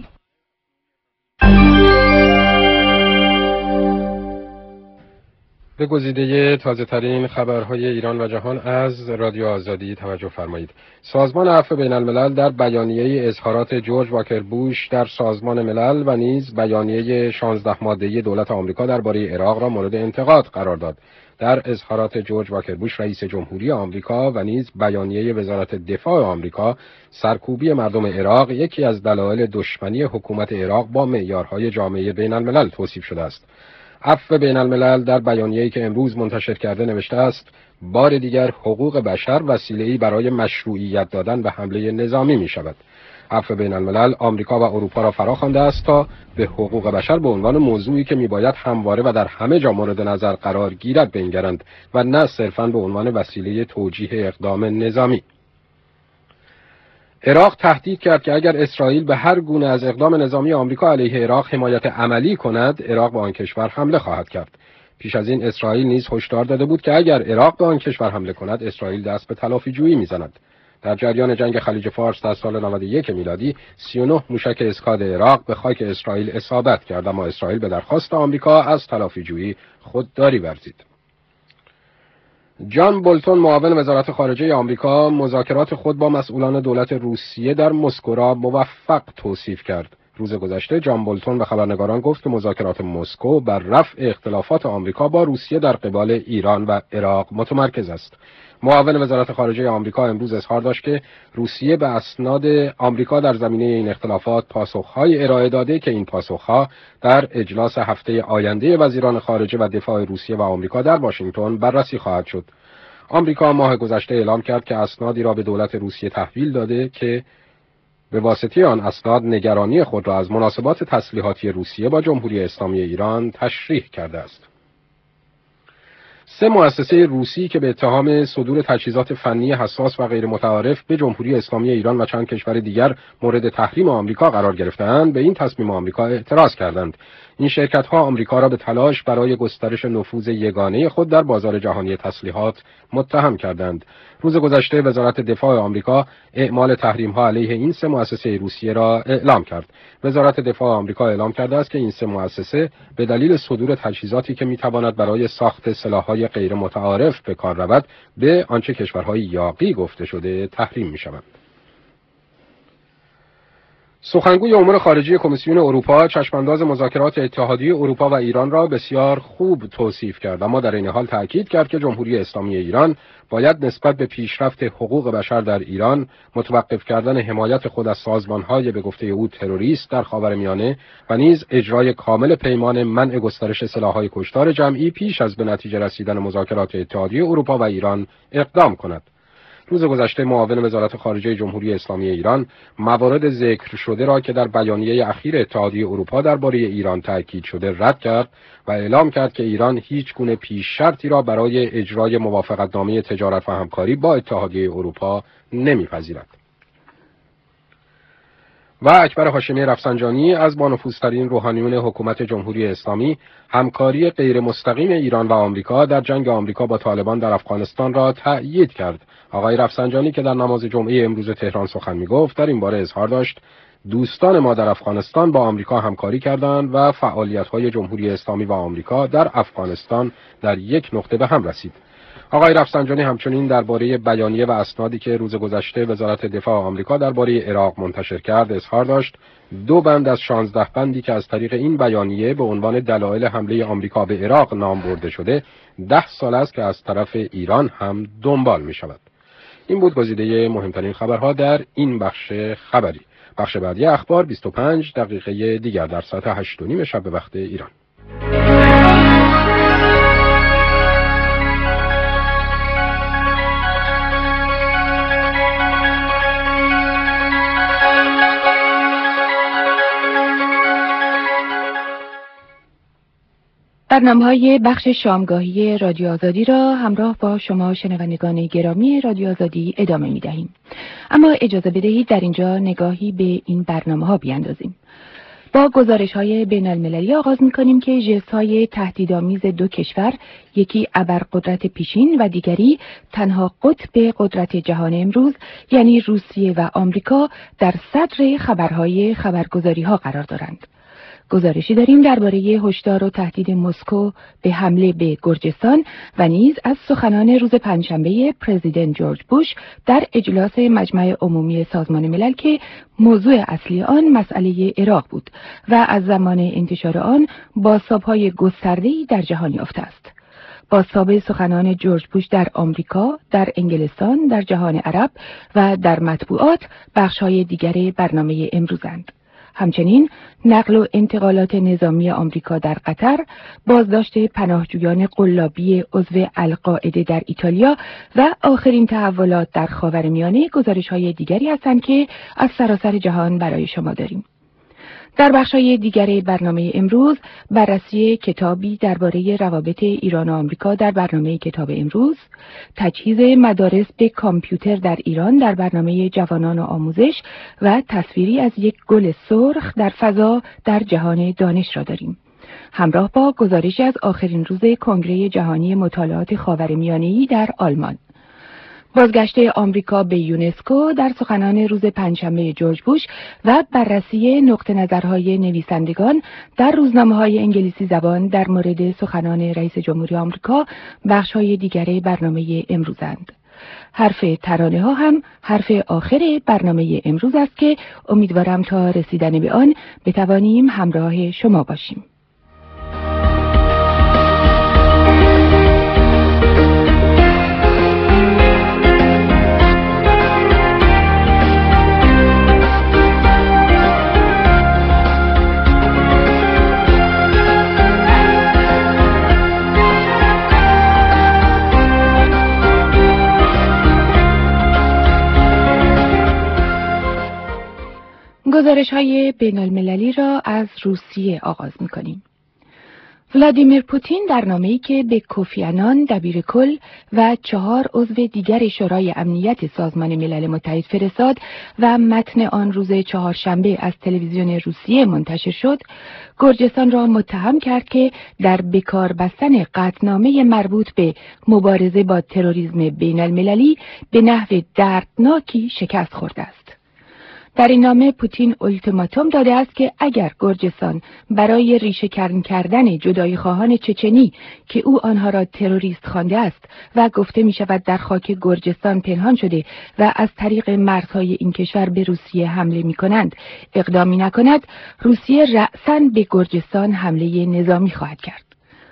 به گزیده تازه ترین خبرهای ایران و جهان از رادیو آزادی توجه فرمایید. سازمان عفو بین الملل در بیانیه اظهارات جورج واکر بوش در سازمان ملل و نیز بیانیه شانزده ماده‌ای دولت آمریکا درباره عراق را مورد انتقاد قرار داد. در اظهارات جورج واکر بوش رئیس جمهوری آمریکا و نیز بیانیه وزارت دفاع آمریکا، سرکوبی مردم عراق یکی از دلایل دشمنی حکومت عراق با معیارهای جامعه بین الملل توصیف شده است. عفو بین الملل در بیانیه‌ای که امروز منتشر کرده نوشته است: بار دیگر حقوق بشر وسیله‌ای برای مشروعیت دادن به حمله نظامی می شود. عفو بین الملل آمریکا و اروپا را فراخوانده است تا به حقوق بشر به عنوان موضوعی که میباید همواره و در همه جا مورد نظر قرار گیرد بنگرند و نه صرفاً به عنوان وسیله توجیه اقدام نظامی. عراق تهدید کرد که اگر اسرائیل به هر گونه از اقدام نظامی آمریکا علیه عراق حمایت عملی کند، عراق به آن کشور حمله خواهد کرد. پیش از این اسرائیل نیز هشدار داده بود که اگر عراق به آن کشور حمله کند، اسرائیل دست به تلافی‌جویی می‌زند. در جریان جنگ خلیج فارس در سال نود و یک میلادی، سی و نه موشک اسکاد عراق به خاک اسرائیل اصابت کرد، اما اسرائیل به درخواست آمریکا از تلافی‌جویی خودداری ورزید. جان بولتون معاون وزارت خارجه آمریکا مذاکرات خود با مسئولان دولت روسیه در مسکو را موفق توصیف کرد. روز گذشته جان بولتون به خبرنگاران گفت که مذاکرات مسکو بر رفع اختلافات آمریکا با روسیه در قبال ایران و عراق متمرکز است. معاون وزارت خارجه آمریکا امروز اظهار داشت که روسیه به اسناد آمریکا در زمینه این اختلافات پاسخ‌های ارائه داده که این پاسخ‌ها در اجلاس هفته آینده وزیران خارجه و دفاع روسیه و آمریکا در واشنگتن بررسی خواهد شد. آمریکا ماه گذشته اعلام کرد که اسنادی را به دولت روسیه تحویل داده که به واسطه آن اسناد نگرانی خود را از مناسبات تسلیحاتی روسیه با جمهوری اسلامی ایران تشریح کرده است. سه مؤسسه روسی که به اتهام صدور تجهیزات فنی حساس و غیر متعارف به جمهوری اسلامی ایران و چند کشور دیگر مورد تحریم آمریکا قرار گرفتند، به این تصمیم آمریکا اعتراض کردند. این شرکت‌ها آمریکا را به تلاش برای گسترش نفوذ یگانه خود در بازار جهانی تسلیحات متهم کردند. روز گذشته وزارت دفاع آمریکا اعمال تحریم‌ها علیه این سه مؤسسه روسیه را اعلام کرد. وزارت دفاع آمریکا اعلام کرده است که این سه مؤسسه به دلیل صدور تجهیزاتی که می‌تواند برای ساخت سلاح‌های غیر متعارف به کار رود، به آنچه کشورهای یاغی گفته شده تحریم می‌شوند. سخنگوی امور خارجه کمیسیون اروپا چشمانداز مذاکرات اتحادیه اروپا و ایران را بسیار خوب توصیف کرد، اما در این حال تأکید کرد که جمهوری اسلامی ایران باید نسبت به پیشرفت حقوق بشر در ایران، متوقف کردن حمایت خود از سازمان‌های به گفته او تروریست در خاورمیانه و نیز اجرای کامل پیمان منع گسترش سلاح‌های کشتار جمعی پیش از به نتیجه رسیدن مذاکرات اتحادیه اروپا و ایران اقدام کند. روز گذشته معاون وزارت خارجه جمهوری اسلامی ایران موارد ذکر شده را که در بیانیه اخیر اتحادیه اروپا درباره ایران تاکید شده رد کرد و اعلام کرد که ایران هیچ گونه پیش شرطی را برای اجرای موافقتنامه تجارت و همکاری با اتحادیه اروپا نمیپذیرد. و اکبر هاشمی رفسنجانی از با نفوذترین روحانیون حکومت جمهوری اسلامی همکاری غیر مستقیم ایران و آمریکا در جنگ آمریکا با طالبان در افغانستان را تأیید کرد. آقای رفسنجانی که در نماز جمعه امروز تهران سخن می‌گفت در این باره اظهار داشت: دوستان ما در افغانستان با آمریکا همکاری کردند و فعالیت‌های جمهوری اسلامی و آمریکا در افغانستان در یک نقطه به هم رسید. آقای رفسنجانی همچنین درباره بیانیه و اسنادی که روز گذشته وزارت دفاع آمریکا درباره عراق منتشر کرد اظهار داشت: دو بند از شانزده بندی که از طریق این بیانیه به عنوان دلایل حمله آمریکا به عراق نام برده شده، ده سال است که از طرف ایران هم دنبال می شود. این بود گزیده مهمترین خبرها در این بخش خبری. بخش بعدی اخبار بیست و پنج دقیقه دیگر در ساعت هشت و نیم شب به وقت ایران. برنامه‌های بخش شامگاهی رادیو آزادی را همراه با شما شنوندگان گرامی رادیو آزادی ادامه می‌دهیم. اما اجازه بدهید در اینجا نگاهی به این برنامه‌ها بیاندازیم. با گزارش‌های بین‌المللی آغاز می‌کنیم که ژست‌های تهدیدآمیز دو کشور، یکی ابرقدرت پیشین و دیگری تنها قطب قدرت جهان امروز یعنی روسیه و آمریکا، در صدر خبرهای خبرگزاری‌ها قرار دارند. گزارشی داریم درباره هشدار و تهدید مسکو به حمله به گرجستان و نیز از سخنان روز پنجشنبه پرزیدنت جورج بوش در اجلاس مجمع عمومی سازمان ملل که موضوع اصلی آن مسئله عراق بود و از زمان انتشار آن بازتاب‌های گسترده‌ای در جهان یافته است. بازتاب سخنان جورج بوش در آمریکا، در انگلستان، در جهان عرب و در مطبوعات بخش‌های دیگر برنامه امروزند. همچنین نقل و انتقالات نظامی آمریکا در قطر، بازداشت پناهجویان قلابی عضو القاعده در ایتالیا و آخرین تحولات در خاورمیانه گزارش‌های دیگری هستند که از سراسر جهان برای شما داریم. در بخش‌های دیگر برنامه امروز بررسی کتابی درباره روابط ایران و آمریکا در برنامه کتاب امروز، تجهیز مدارس به کامپیوتر در ایران در برنامه جوانان و آموزش و تصویری از یک گل سرخ در فضا در جهان دانش را داریم. همراه با گزارشی از آخرین روز کنگره جهانی مطالعات خاورمیانه‌ای در آلمان. بازگشت آمریکا به یونسکو در سخنان روز پنجشنبه جورج بوش و بررسی نقطه نظرهای نویسندگان در روزنامه‌های انگلیسی زبان در مورد سخنان رئیس جمهوری آمریکا بخش‌های دیگر برنامه امروزند. حرف ترانه ها هم حرف آخر برنامه امروز است که امیدوارم تا رسیدن به آن بتوانیم همراه شما باشیم. گزارش‌های بین‌المللی را از روسیه آغاز می‌کنیم. ولادیمیر پوتین در نامه‌ای که به کوفی عنان دبیرکل و چهار عضو دیگر شورای امنیت سازمان ملل متحد فرستاد و متن آن روز چهارشنبه از تلویزیون روسیه منتشر شد، گرجستان را متهم کرد که در بکار بستن قطعنامه مربوط به مبارزه با تروریسم بین‌المللی به نحو دردناکی شکست خورده است. در این نامه پوتین اولتیماتوم داده است که اگر گرجستان برای ریشه‌کن کردن جدایی خواهان چچنی که او آنها را تروریست خوانده است و گفته می شود در خاک گرجستان پنهان شده و از طریق مرزهای این کشور به روسیه حمله می کنند اقدامی نکند، روسیه رأساً به گرجستان حمله نظامی خواهد کرد.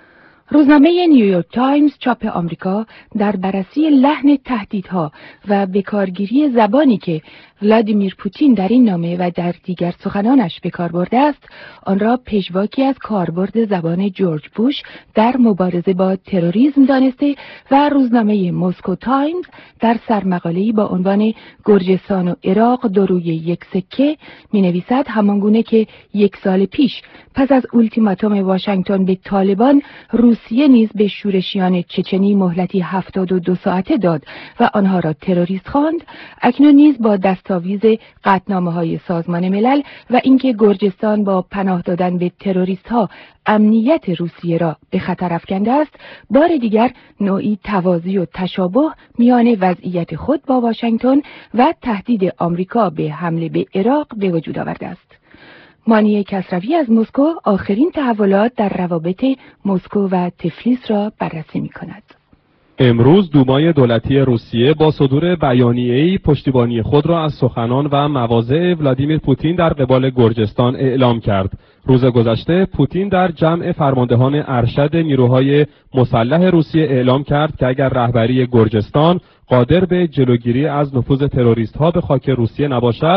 روزنامه نیویورک تایمز چاپ آمریکا در بررسی لحن تهدیدها و بکارگیری زبانی که ولادیمیر پوتین در این نامه و در دیگر سخنانش به کار برده است، آن را پژواکی از کاربرد زبان جورج بوش در مبارزه با تروریسم دانسته و روزنامه مسکو تایمز در سرمقاله‌ای با عنوان گرجستان و عراق دو روی یک سکه می‌نویسد همانگونه که یک سال پیش پس از اولتیماتوم واشنگتن به طالبان، روسیه نیز به شورشیان چچنی مهلتی هفتاد و دو ساعته داد و آنها را تروریست خواند، اکنون نیز با دستاویز قطعنامه‌های سازمان ملل و اینکه گرجستان با پناه دادن به تروریست‌ها امنیت روسیه را به خطر افکنده است، بار دیگر نوعی تواضع و تشابه میان وضعیت خود با واشنگتن و تهدید آمریکا به حمله به عراق به وجود آورده است. مانی کسروی از مسکو آخرین تحولات در روابط مسکو و تفلیس را بررسی می‌کند. امروز دومای دولتی روسیه با صدور بیانیه‌ای پشتیبانی خود را از سخنان و مواضع ولادیمیر پوتین در قبال گرجستان اعلام کرد. روز گذشته پوتین در جمع فرماندهان ارشد نیروهای مسلح روسیه اعلام کرد که اگر رهبری گرجستان قادر به جلوگیری از نفوذ تروریست‌ها به خاک روسیه نباشد،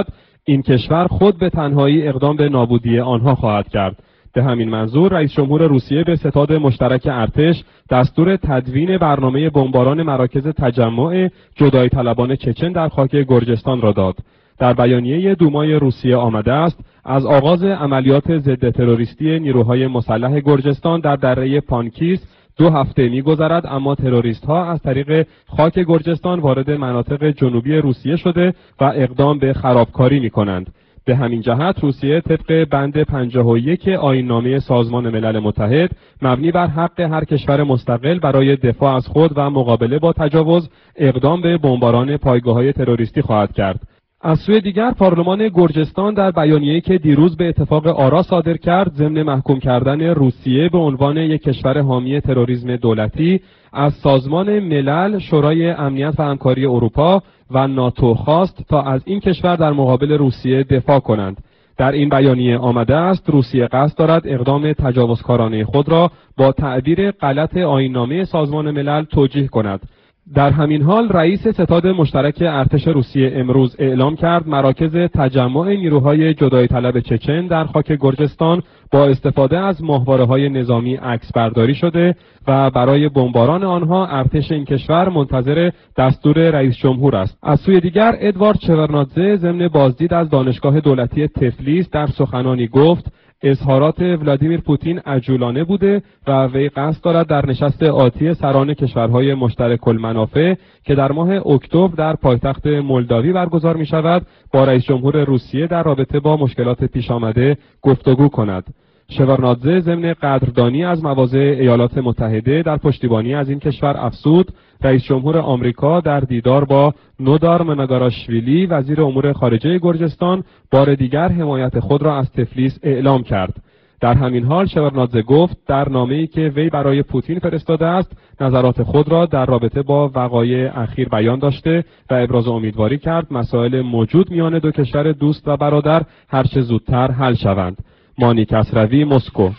این کشور خود به تنهایی اقدام به نابودی آنها خواهد کرد. به همین منظور رئیس جمهور روسیه به ستاد مشترک ارتش دستور تدوین برنامه بمباران مراکز تجمع جدایی طلبان چچن در خاک گرجستان را داد. در بیانیه دومای روسیه آمده است از آغاز عملیات ضد تروریستی نیروهای مسلح گرجستان در دره پانکیس دو هفته می‌گذرد، اما تروریست‌ها از طریق خاک گرجستان وارد مناطق جنوبی روسیه شده و اقدام به خرابکاری می‌کنند. به همین جهت روسیه طبق بند پنجاه و یک آیین‌نامه سازمان ملل متحد مبنی بر حق هر کشور مستقل برای دفاع از خود و مقابله با تجاوز اقدام به بمباران پایگاه‌های تروریستی خواهد کرد. از سوی دیگر پارلمان گرجستان در بیانیه‌ای که دیروز به اتفاق آرا صادر کرد ضمن محکوم کردن روسیه به عنوان یک کشور حامی تروریسم دولتی از سازمان ملل، شورای امنیت و همکاری اروپا و ناتو خواست تا از این کشور در مقابل روسیه دفاع کنند. در این بیانیه آمده است روسیه قصد دارد اقدام تجاوزکارانه خود را با تعبیر غلط آیین‌نامه سازمان ملل توجیه کند. در همین حال رئیس ستاد مشترک ارتش روسیه امروز اعلام کرد مراکز تجمع نیروهای جدایی طلب چچن در خاک گرجستان با استفاده از ماهواره‌های نظامی عکس برداری شده و برای بمباران آنها ارتش این کشور منتظر دستور رئیس جمهور است. از سوی دیگر ادوارد شورنادزه ضمن بازدید از دانشگاه دولتی تفلیس در سخنانی گفت اظهارات ولادیمیر پوتین عجولانه بوده و وی قصد دارد در نشست آتی سران کشورهای مشترک المنافع که در ماه اکتبر در پایتخت مولداوی برگزار می شود با رئیس جمهور روسیه در رابطه با مشکلات پیش آمده گفتگو کند. شورنادزه ضمن قدردانی از مواضع ایالات متحده در پشتیبانی از این کشور افزود رئیس جمهور آمریکا در دیدار با نودار مناگاراشویلی وزیر امور خارجه گرجستان بار دیگر حمایت خود را از تفلیس اعلام کرد. در همین حال شورنادزه گفت در نامه‌ای که وی برای پوتین فرستاده است نظرات خود را در رابطه با وقایع اخیر بیان داشته و ابراز امیدواری کرد مسائل موجود میان دو کشور دوست و برادر هرچه زودتر حل شوند. مانی کسروی، مسکو.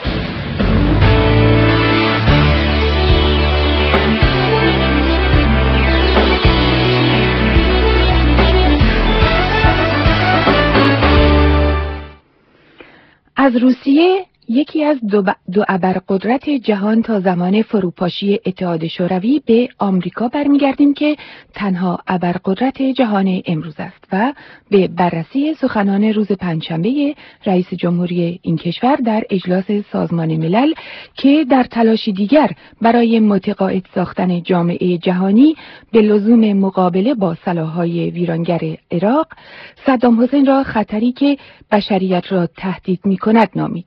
از روسیه یکی از دو, ب... دو ابرقدرت جهان تا زمان فروپاشی اتحاد شوروی به آمریکا برمیگردیم که تنها ابرقدرت جهان امروز است و به بررسی سخنان روز پنجشنبه رئیس جمهوری این کشور در اجلاس سازمان ملل که در تلاشی دیگر برای متقاعد ساختن جامعه جهانی به لزوم مقابله با سلاح‌های ویرانگر عراق صدام حسین را خطری که بشریت را تهدید می‌کند نامید.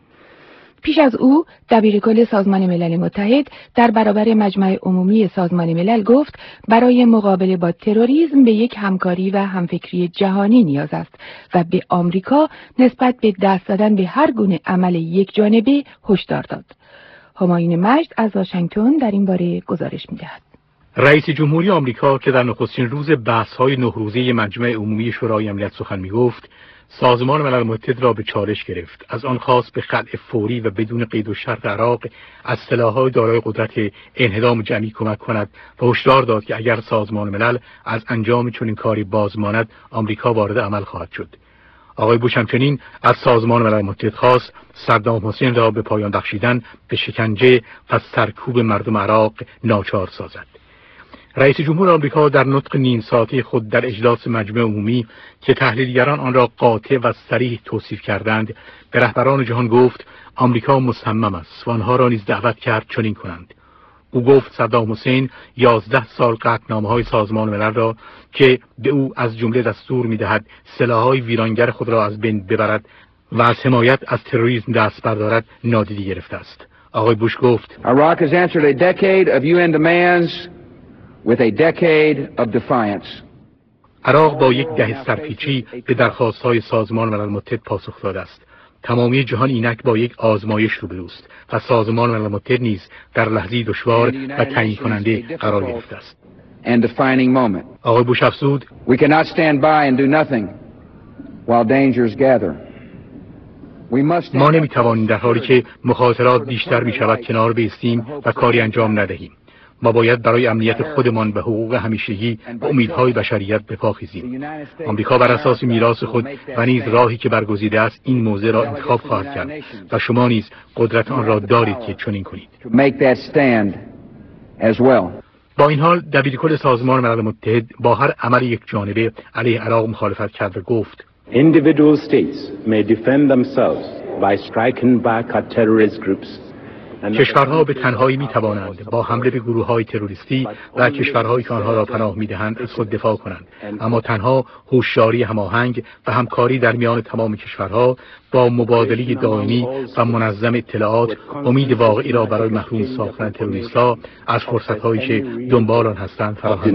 پیش از او دبیرکل سازمان ملل متحد در برابر مجمع عمومی سازمان ملل گفت برای مقابله با تروریسم به یک همکاری و همفکری جهانی نیاز است و به آمریکا نسبت به دست دادن به هر گونه عمل یک جانبه هشدار داد. همایون مجد از واشنگتن در این باره گزارش می‌دهد. رئیس جمهوری آمریکا که در نخستین روز بحث‌های نه روزه مجمع عمومی شورای امنیت سخن می‌گفت سازمان ملل متحد را به چالش گرفت. از آن خواست به خلع فوری و بدون قید و شرط عراق از سلاح‌های دارای قدرت انهدام جمعی کمک کند و هشدار داد که اگر سازمان ملل از انجام چنین کاری باز ماند آمریکا وارد عمل خواهد شد. آقای بوش همچنین از سازمان ملل متحد خواست صدام حسین را به پایان بخشیدن به شکنجه و سرکوب مردم عراق ناچار سازد. رئیس جمهور آمریکا در نطق نیم ساعته خود در اجلاس مجمع عمومی که تحلیلگران آن را قاطع و صریح توصیف کردند به رهبران جهان گفت آمریکا مصمم است و آنها را نیز دعوت کرد چنین کنند. او گفت صدام حسین یازده سال قطعنامه‌های سازمان ملل را که به او از جمله دستور می‌دهد سلاح‌های ویرانگر خود را از بین ببرد و از حمایت از تروریسم دست بردارد نادیده گرفته است. آقای بوش گفت Iraq has answered a decade of U N demands with a decade of defiance. عراق با یک دهه سرپیچی به درخواست‌های سازمان ملل متحد پاسخ داده است. تمامی جهان اینک با یک آزمایش روبروست و سازمان ملل متحد نیز در لحظه‌ای دشوار و تعیین کننده قرار گرفته است. And defining moment. آقای بوش افزود We cannot stand by and do nothing while dangers gather. We must ما نمی‌توانیم در حالی که مخاطرات بیشتر می‌شود کنار بایستیم و کاری انجام ندهیم. ما باید برای امنیت خودمان و حقوق همیشگی و امیدهای بشریت به پا خیزیم. آمریکا بر اساس میراث خود و نیز راهی که برگزیده است این موضع را انتخاب خواهد کرد و شما نیز قدرت آن را دارید که چنین کنید. با این حال دبیرکل سازمان ملل متحد با هر عمل یک جانبه علیه عراق مخالفت کرد و گفت Individual states may defend themselves by striking back at terrorist groups. کشورها به تنهایی می توانند با حمله به گروه‌های تروریستی و کشورهایی که آنها را پناه می‌دهند از خود دفاع کنند، اما تنها هوشیاری هماهنگ و همکاری در میان تمام کشورها با مبادله دائمی و منظم اطلاعات امید واقعی را برای محروم ساختن تروریست‌ها از فرصت‌هایی که دنبال آن هستند فراهم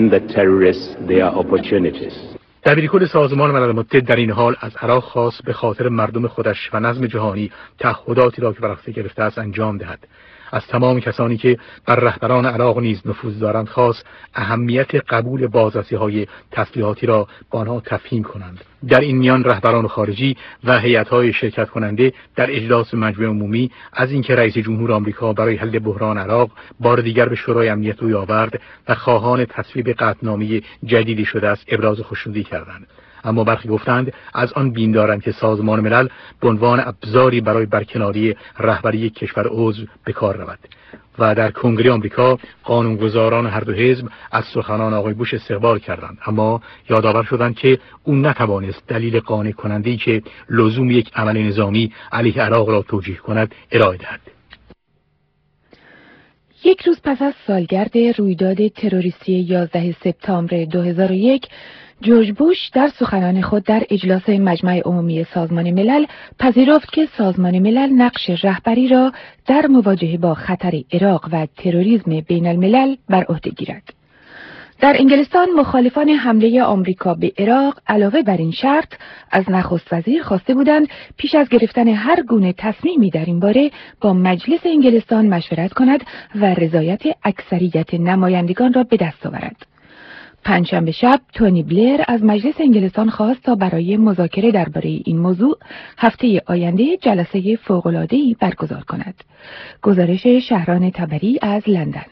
می‌کند. دبیرکل سازمان ملل متحد در این حال از عراق خواست به خاطر مردم خودش و نظم جهانی تعهداتی را که بر عهده گرفته است انجام دهد. از تمام کسانی که بر رهبران عراق نیز نفوذ دارند خواست اهمیت قبول بازرسی‌های تسلیحاتی را با آنها تفهیم کنند. در این میان رهبران خارجی و هیئت‌های شرکت کننده در اجلاس مجمع عمومی از اینکه رئیس جمهور آمریکا برای حل بحران عراق بار دیگر به شورای امنیت روی آورد و خواهان تصویب قطعنامه جدیدی شده است ابراز خوشنودی کردند. اما برخی گفتند از آن بین دارند که سازمان ملل به عنوان ابزاری برای برکناری رهبری یک کشور عضو به کار رود. و در کنگره آمریکا قانونگذاران هر دو حزب از سخنان آقای بوش استقبال کردند، اما یادآور شدند که او نتوانست دلیل قانع کننده‌ای که لزوم یک عمل نظامی علیه عراق را توجیه کند ارائه دهد. یک روز پس از سالگرد رویداد تروریستی یازده سپتامبر دو هزار و یک، جورج بوش در سخنان خود در اجلاس مجمع عمومی سازمان ملل پذیرفت که سازمان ملل نقش رهبری را در مواجهه با خطر عراق و تروریسم بین الملل بر عهده گیرد. در انگلستان مخالفان حمله آمریکا به عراق علاوه بر این شرط از نخست وزیر خواسته بودند پیش از گرفتن هر گونه تصمیمی در این باره با مجلس انگلستان مشورت کند و رضایت اکثریت نمایندگان را به دست آورد. پنجشنبه شب تونی بلیر از مجلس انگلستان خواست تا برای مذاکره درباره این موضوع هفته آینده جلسه فوق‌العاده‌ای برگزار کند. گزارش شهران تبری از لندن.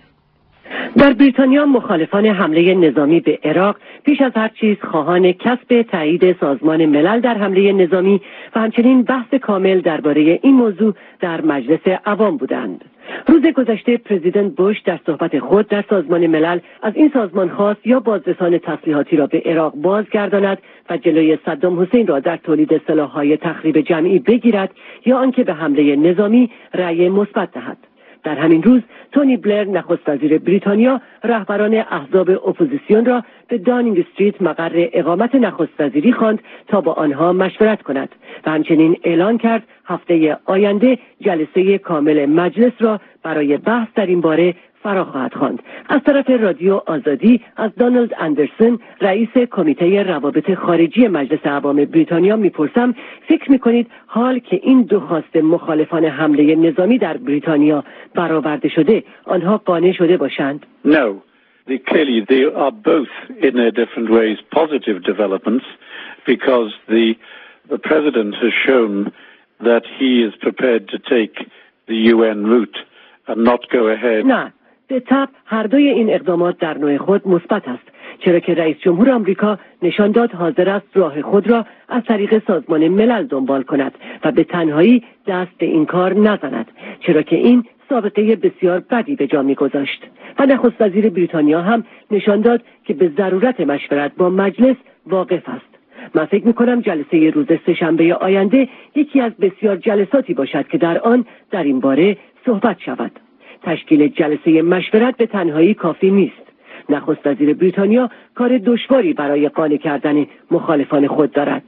در بریتانیا مخالفان حمله نظامی به عراق پیش از هر چیز خواهان کسب تایید سازمان ملل در حمله نظامی و همچنین بحث کامل درباره این موضوع در مجلس عوام بودند. روز گذشته پرزیدنت بوش در صحبت خود در سازمان ملل از این سازمان خواست یا بازرسان تسلیحاتی را به عراق بازگرداند و جلوی صدام حسین را در تولید سلاح‌های تخریب جمعی بگیرد یا آنکه به حمله نظامی رأی مثبت دهد. در همین روز تونی بلیر نخست وزیر بریتانیا رهبران احزاب اپوزیسیون را به دانینگ استریت مقر اقامت نخست وزیری خواند تا با آنها مشورت کند و همچنین اعلان کرد هفته آینده جلسه کامل مجلس را برای بحث در این باره فرا خواهد خواند. از طرف رادیو آزادی از دونالد اندرسون رئیس کمیته روابط خارجی مجلس عوام بریتانیا میپرسم فکر میکنید حال که این دو خواست مخالفان حمله نظامی در بریتانیا برآورده شده آنها قانع شده باشند؟ No. They clearly they are both in their different ways positive developments because the the president has shown that he is prepared to take the U N route and not go ahead. نه. به طب هر دوی این اقدامات در نوع خود مثبت است، چرا که رئیس جمهور آمریکا نشان داد حاضر است راه خود را از طریق سازمان ملل دنبال کند و به تنهایی دست به این کار نزند، چرا که این سابقه بسیار بدی به جا می‌گذاشت. و نخست وزیر بریتانیا هم نشان داد که به ضرورت مشورت با مجلس واقف است. من فکر می‌کنم جلسه روز سه‌شنبه آینده یکی از بسیار جلساتی باشد که در آن در این باره صحبت شود. تشکیل جلسه مشورت به تنهایی کافی نیست. نخست وزیر بریتانیا کار دشواری برای قانع کردن مخالفان خود دارد.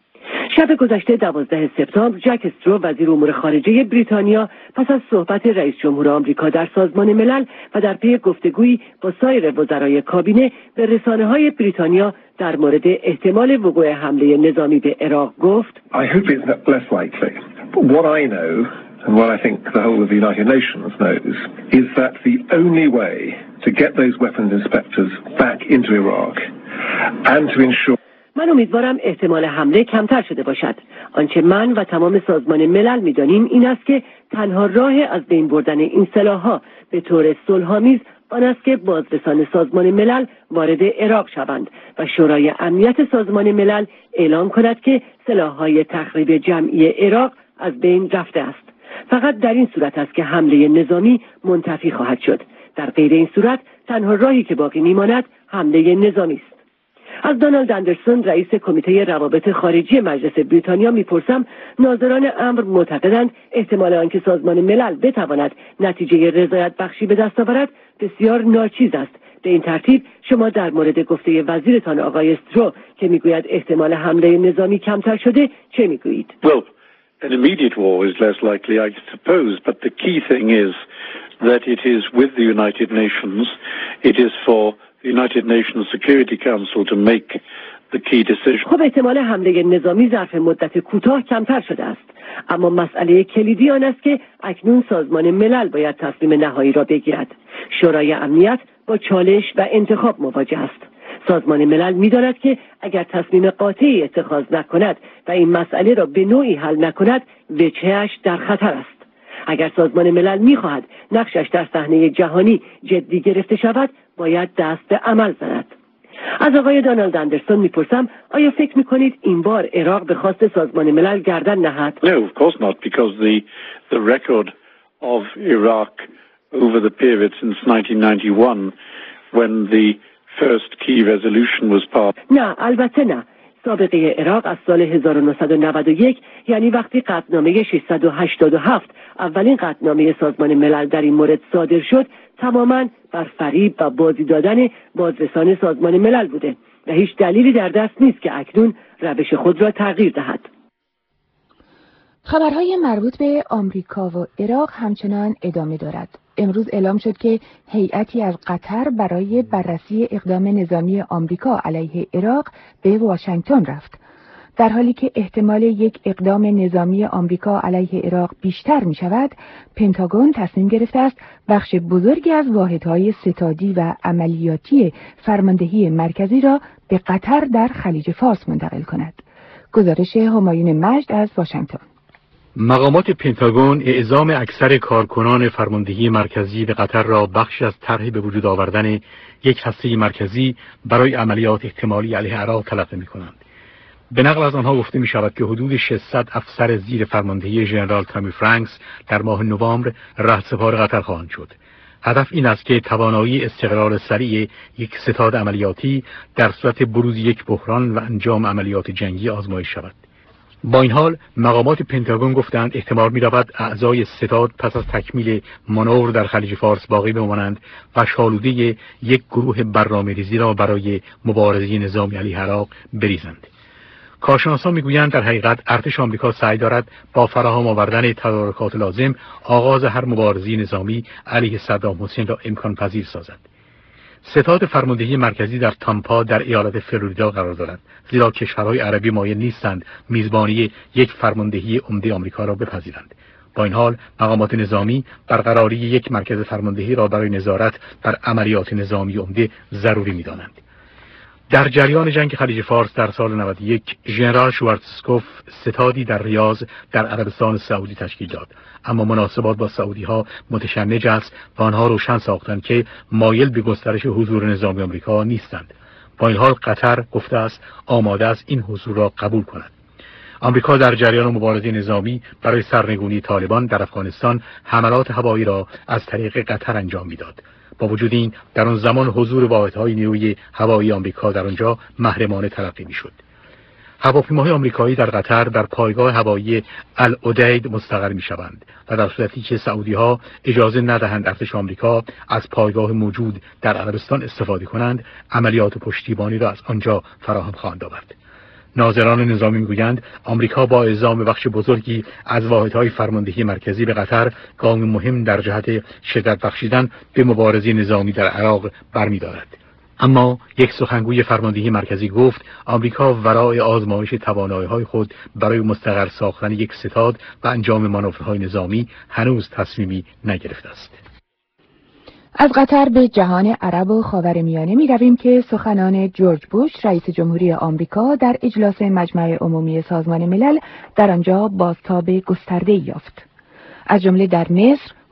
شب گذشته دوازده سپتامبر جک استرو وزیر امور خارجه بریتانیا پس از صحبت رئیس جمهور آمریکا در سازمان ملل و در پی گفتگویی با سایر وزرای کابینه به رسانه‌های بریتانیا در مورد احتمال وقوع حمله نظامی به عراق گفت I hope it's less likely. But what I know and what I think the whole of the United Nations knows is that the only way to get those weapons inspectors back into Iraq and to ensure من امیدوارم احتمال حمله کمتر شده باشد. آنچه من و تمام سازمان ملل می‌دانیم این است که تنها راه از بین بردن این سلاح‌ها به طور صلح‌آمیز آن است که بازرسان سازمان ملل وارد عراق شوند و شورای امنیت سازمان ملل اعلام کند که سلاح‌های تخریب جمعی عراق از بین رفته است. فقط در این صورت است که حمله نظامی منتفی خواهد شد. در غیر این صورت تنها راهی که باقی میماند حمله نظامی است. از دانالد اندرسون رئیس کمیته روابط خارجی مجلس بریتانیا میپرسم ناظران امر معتقدند احتمال آنکه سازمان ملل بتواند نتیجه رضایت بخشی به دست آورد بسیار ناچیز است. به این ترتیب شما در مورد گفته وزیرتان آقای استرو که میگوید احتمال حمله نظامی کمتر شده چه میگویید؟ Well, an immediate war is less likely, I suppose, but the key thing is that it is with the United Nations. It is for the United Nations Security Council to make the key decision. خب احتمال حمله نظامی ظرف مدت کوتاه کمتر شده است، اما مسئله کلیدی آن است که اکنون سازمان ملل باید تصمیم نهایی را بگیرد. شورای امنیت با چالش و انتخاب مواجه است. سازمان ملل می‌داند که اگر تصمیم قاطعی اتخاذ نکند و این مسئله را به نوعی حل نکند وجهش در خطر است. اگر سازمان ملل می‌خواهد نقشش در صحنه جهانی جدی گرفته شود باید دست به عمل زند. از آقای دانالد اندرسون میپرسم آیا فکر میکنید این بار عراق به خواست سازمان ملل گردن نهد؟ No, of course not, because the the record of Iraq over the period since nineteen ninety-one, when the first key resolution was passed. نه، البته نه. سابقه عراق از سال هزار و نهصد و نود و یک یعنی وقتی قطعنامه ششصد و هشتاد و هفت اولین قطعنامه سازمان ملل در این مورد صادر شد تماماً بر فریب و بازی دادن بازرسان سازمان ملل بوده و هیچ دلیلی در دست نیست که اکنون روش خود را تغییر دهد. خبرهای مربوط به آمریکا و عراق همچنان ادامه دارد. امروز اعلام شد که هیئتی از قطر برای بررسی اقدام نظامی آمریکا علیه عراق به واشنگتن رفت. در حالی که احتمال یک اقدام نظامی آمریکا علیه عراق بیشتر می شود، پنتاگون تصمیم گرفته است بخش بزرگی از واحدهای ستادی و عملیاتی فرماندهی مرکزی را به قطر در خلیج فارس منتقل کند. گزارش همایون مجد از واشنگتن. مقامات پنتاگون اعزام اکثر کارکنان فرماندهی مرکزی به قطر را بخش از طرح به وجود آوردن یک هسته مرکزی برای عملیات احتمالی علیه عراق تلقی می‌کنند. به نقل از آنها گفته می شود که حدود ششصد افسر زیر فرماندهی ژنرال تامی فرانکس در ماه نوامبر رهسپار قطر خواهند شد. هدف این است که توانایی استقرار سریع یک ستاد عملیاتی در صورت بروز یک بحران و انجام عملیات جنگی آزمایش شود. با این حال مقامات پنتاگون گفتند احتمال می رود اعضای ستاد پس از تکمیل مانور در خلیج فارس باقی بمانند و شالوده یک گروه برنامه‌ریزی را برای مبارزه نظامی علیه عراق بریزند. کارشناسان میگویند در حقیقت ارتش آمریکا سعی دارد با فراهم آوردن تدارکات لازم آغاز هر مبارزه نظامی علیه صدام حسین را امکان پذیر سازد. ستاد فرماندهی مرکزی در تامپا در ایالت فلوریدا قرار دارد، زیرا کشورهای عربی مایل نیستند میزبانی یک فرماندهی عمده آمریکا را بپذیرند. با این حال مقامات نظامی برقراری یک مرکز فرماندهی را برای نظارت بر عملیات نظامی عمده ضروری می‌دانند. در جریان جنگ خلیج فارس در سال نود و یک ژنرال شوارتسکوف ستادی در ریاض در عربستان سعودی تشکیل داد، اما مناسبات با سعودی ها متشنج است و آنها روشن ساختند که مایل به گسترش حضور نظامی آمریکا نیستند. با این حال قطر گفته است آماده است این حضور را قبول کند. آمریکا در جریان مبارزه نظامی برای سرنگونی طالبان در افغانستان حملات هوایی را از طریق قطر انجام میداد. با وجود این در آن زمان حضور واحدهای نیروی هوایی آمریکا در آنجا محرمانه تلقی میشد. هواپیماهای آمریکایی در قطر در پایگاه هوایی العدید مستقر میشوند و در صورتی که سعودی ها اجازه ندهند ارتش آمریکا از پایگاه موجود در عربستان استفاده کنند، عملیات پشتیبانی را از آنجا فراهم خواهند آورد. ناظران نظامی میگویند آمریکا با اعزام بخش بزرگی از واحدهای فرماندهی مرکزی به قطر گام مهم در جهت شدت بخشیدن به مبارزه نظامی در عراق برمی‌دارد. اما یک سخنگوی فرماندهی مرکزی گفت آمریکا ورای آزمایش توانایی‌های خود برای مستقر ساختن یک ستاد و انجام مانورهای نظامی هنوز تصمیمی نگرفته است. از قطر به جهان عرب و خاورمیانه می رویم که سخنان جورج بوش رئیس جمهوری آمریکا در اجلاس مجمع عمومی سازمان ملل در آنجا بازتاب گسترده‌ای یافت. از جمله در مصر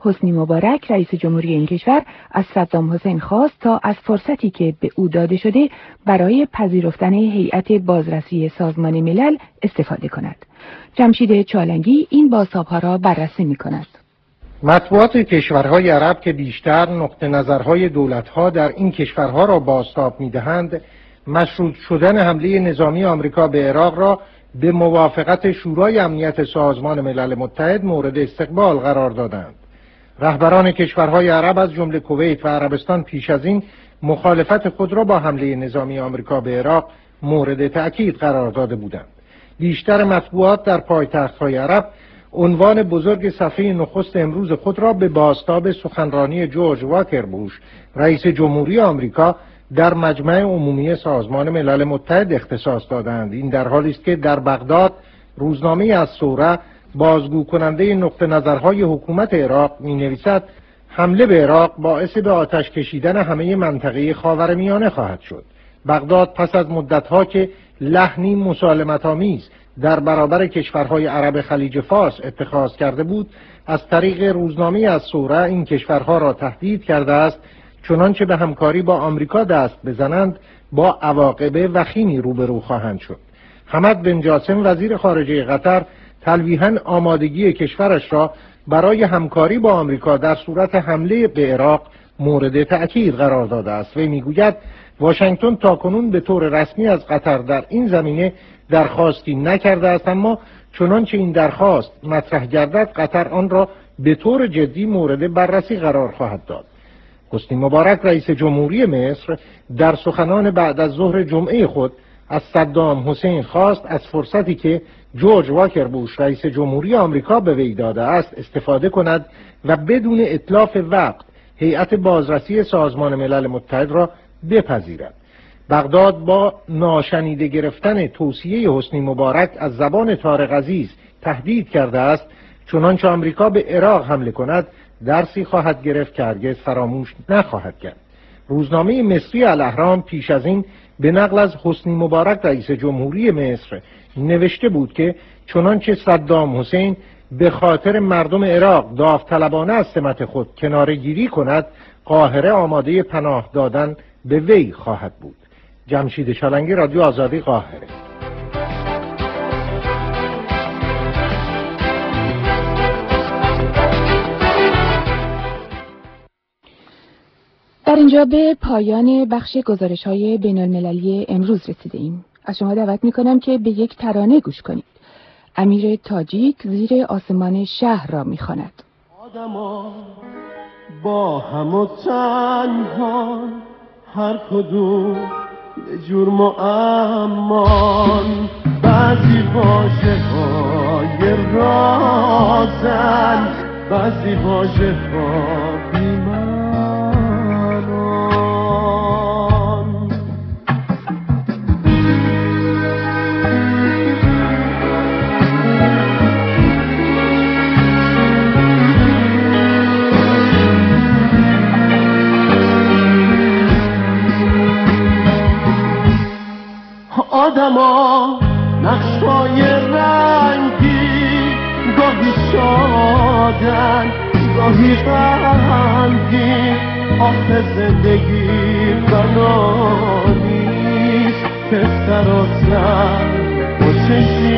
حسنی مبارک رئیس جمهوری این کشور از صدام حسین خواست تا از فرصتی که به او داده شده برای پذیرفتن هیئت بازرسی سازمان ملل استفاده کند. جمشید چالنگی این بازتاب‌ها را بررسی می‌کند. مطبوعات کشورهای عرب که بیشتر نقطه نظرهای دولتها در این کشورها را بازتاب می‌دهند، مشروط شدن حمله نظامی آمریکا به عراق را به موافقت شورای امنیت سازمان ملل متحد مورد استقبال قرار دادند. رهبران کشورهای عرب از جمله کویت و عربستان پیش از این مخالفت خود را با حمله نظامی آمریکا به عراق مورد تأکید قرار داده بودند. بیشتر مطبوعات در پایتخت‌های عرب عنوان بزرگ صفحه نخست امروز خود را به بازتاب سخنرانی جورج واکر بوش رئیس جمهوری آمریکا در مجمع عمومی سازمان ملل متحد اختصاص دادند. این در حالی است که در بغداد روزنامه الثوره بازگو کننده نقطه نظرهای حکومت عراق می نویسد حمله به عراق باعث به آتش کشیدن همه منطقه خاورمیانه خواهد شد. بغداد پس از مدتها که لحنی مسالمت‌آمیز در برابر کشورهای عرب خلیج فارس اتخاذ کرده بود، از طریق روزنامه الثوره این کشورها را تهدید کرده است چنانچه به همکاری با آمریکا دست بزنند با عواقب وخیمی روبرو خواهند شد. حمد بن جاسم وزیر خارجه قطر تلویحاً آمادگی کشورش را برای همکاری با آمریکا در صورت حمله به عراق مورد تأکید قرار داده است. وی میگوید واشنگتن تاکنون به طور رسمی از قطر در این زمینه درخواستی نکرده است، اما چنانچه این درخواست مطرح گردد قطر آن را به طور جدی مورد بررسی قرار خواهد داد. حسنی مبارک رئیس جمهوری مصر در سخنان بعد از ظهر جمعه خود از صدام حسین خواست از فرصتی که جورج واکر بوش رئیس جمهوری آمریکا به وی داده است استفاده کند و بدون اتلاف وقت هیئت بازرسی سازمان ملل متحد را بپذیرد. بغداد با ناشنیده گرفتن توصیه حسنی مبارک از زبان طارق عزیز تهدید کرده است چنانچه آمریکا به عراق حمله کند درسی خواهد گرفت که هرگز فراموش نخواهد کرد. روزنامه مصری الاهرام پیش از این به نقل از حسنی مبارک رئیس جمهوری مصر نوشته بود که چنانچه صدام حسین به خاطر مردم عراق داوطلبانه از سمت خود کناره‌گیری کند، قاهره آماده پناه دادن به وی خواهد بود. جمشید چالنگی، رادیو آزادی، قاهره. در اینجا به پایان بخش گزارش‌های بین‌المللی امروز رسیده ایم. از شما دعوت می‌کنم که به یک ترانه گوش کنید. امیر تاجیک زیر آسمان شهر را می‌خواند. آدما با هم و تنها هر کدوم به جرم و امان، بعضی واژه های رازن، بعضی واژه ها بیمانان. آدما نقشای رنگی، گاهی شادن گاهی غمگین، آخه زندگی بنا نیست که سراسر خوش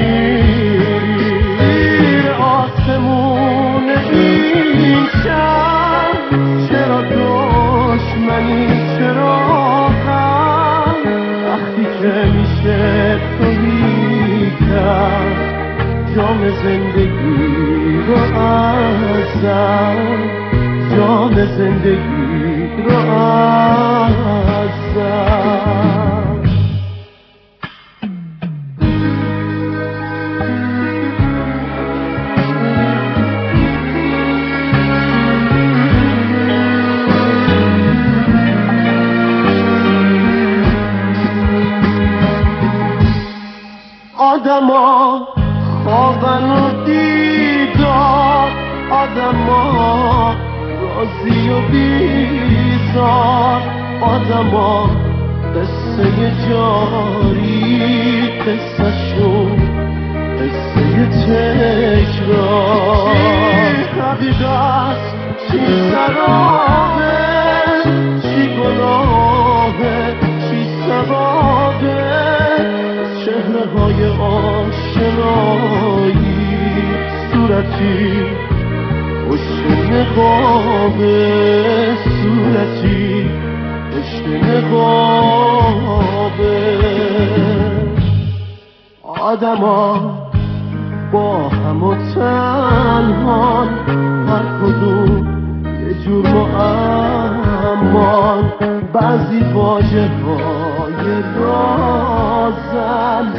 شیر آسمون این شهر. چرا دشمنی، چرا غم، وقتی که میشه تویی کرد جام زندگی رو ازم، جام زندگی رو ازم. آدما خوابن و دیدار، آدما رازی و بیزار، آدما قصه جاری، قصه شون قصه تکرار. حقیقت خرابه، چی گناهه چی ثوابه، چهره های آشنایی صورتی پشت نقابه، صورتی پشت نقابه. آدما با هم و تنهان، هر کدوم یه جور معمان، بعضی واژه های رازن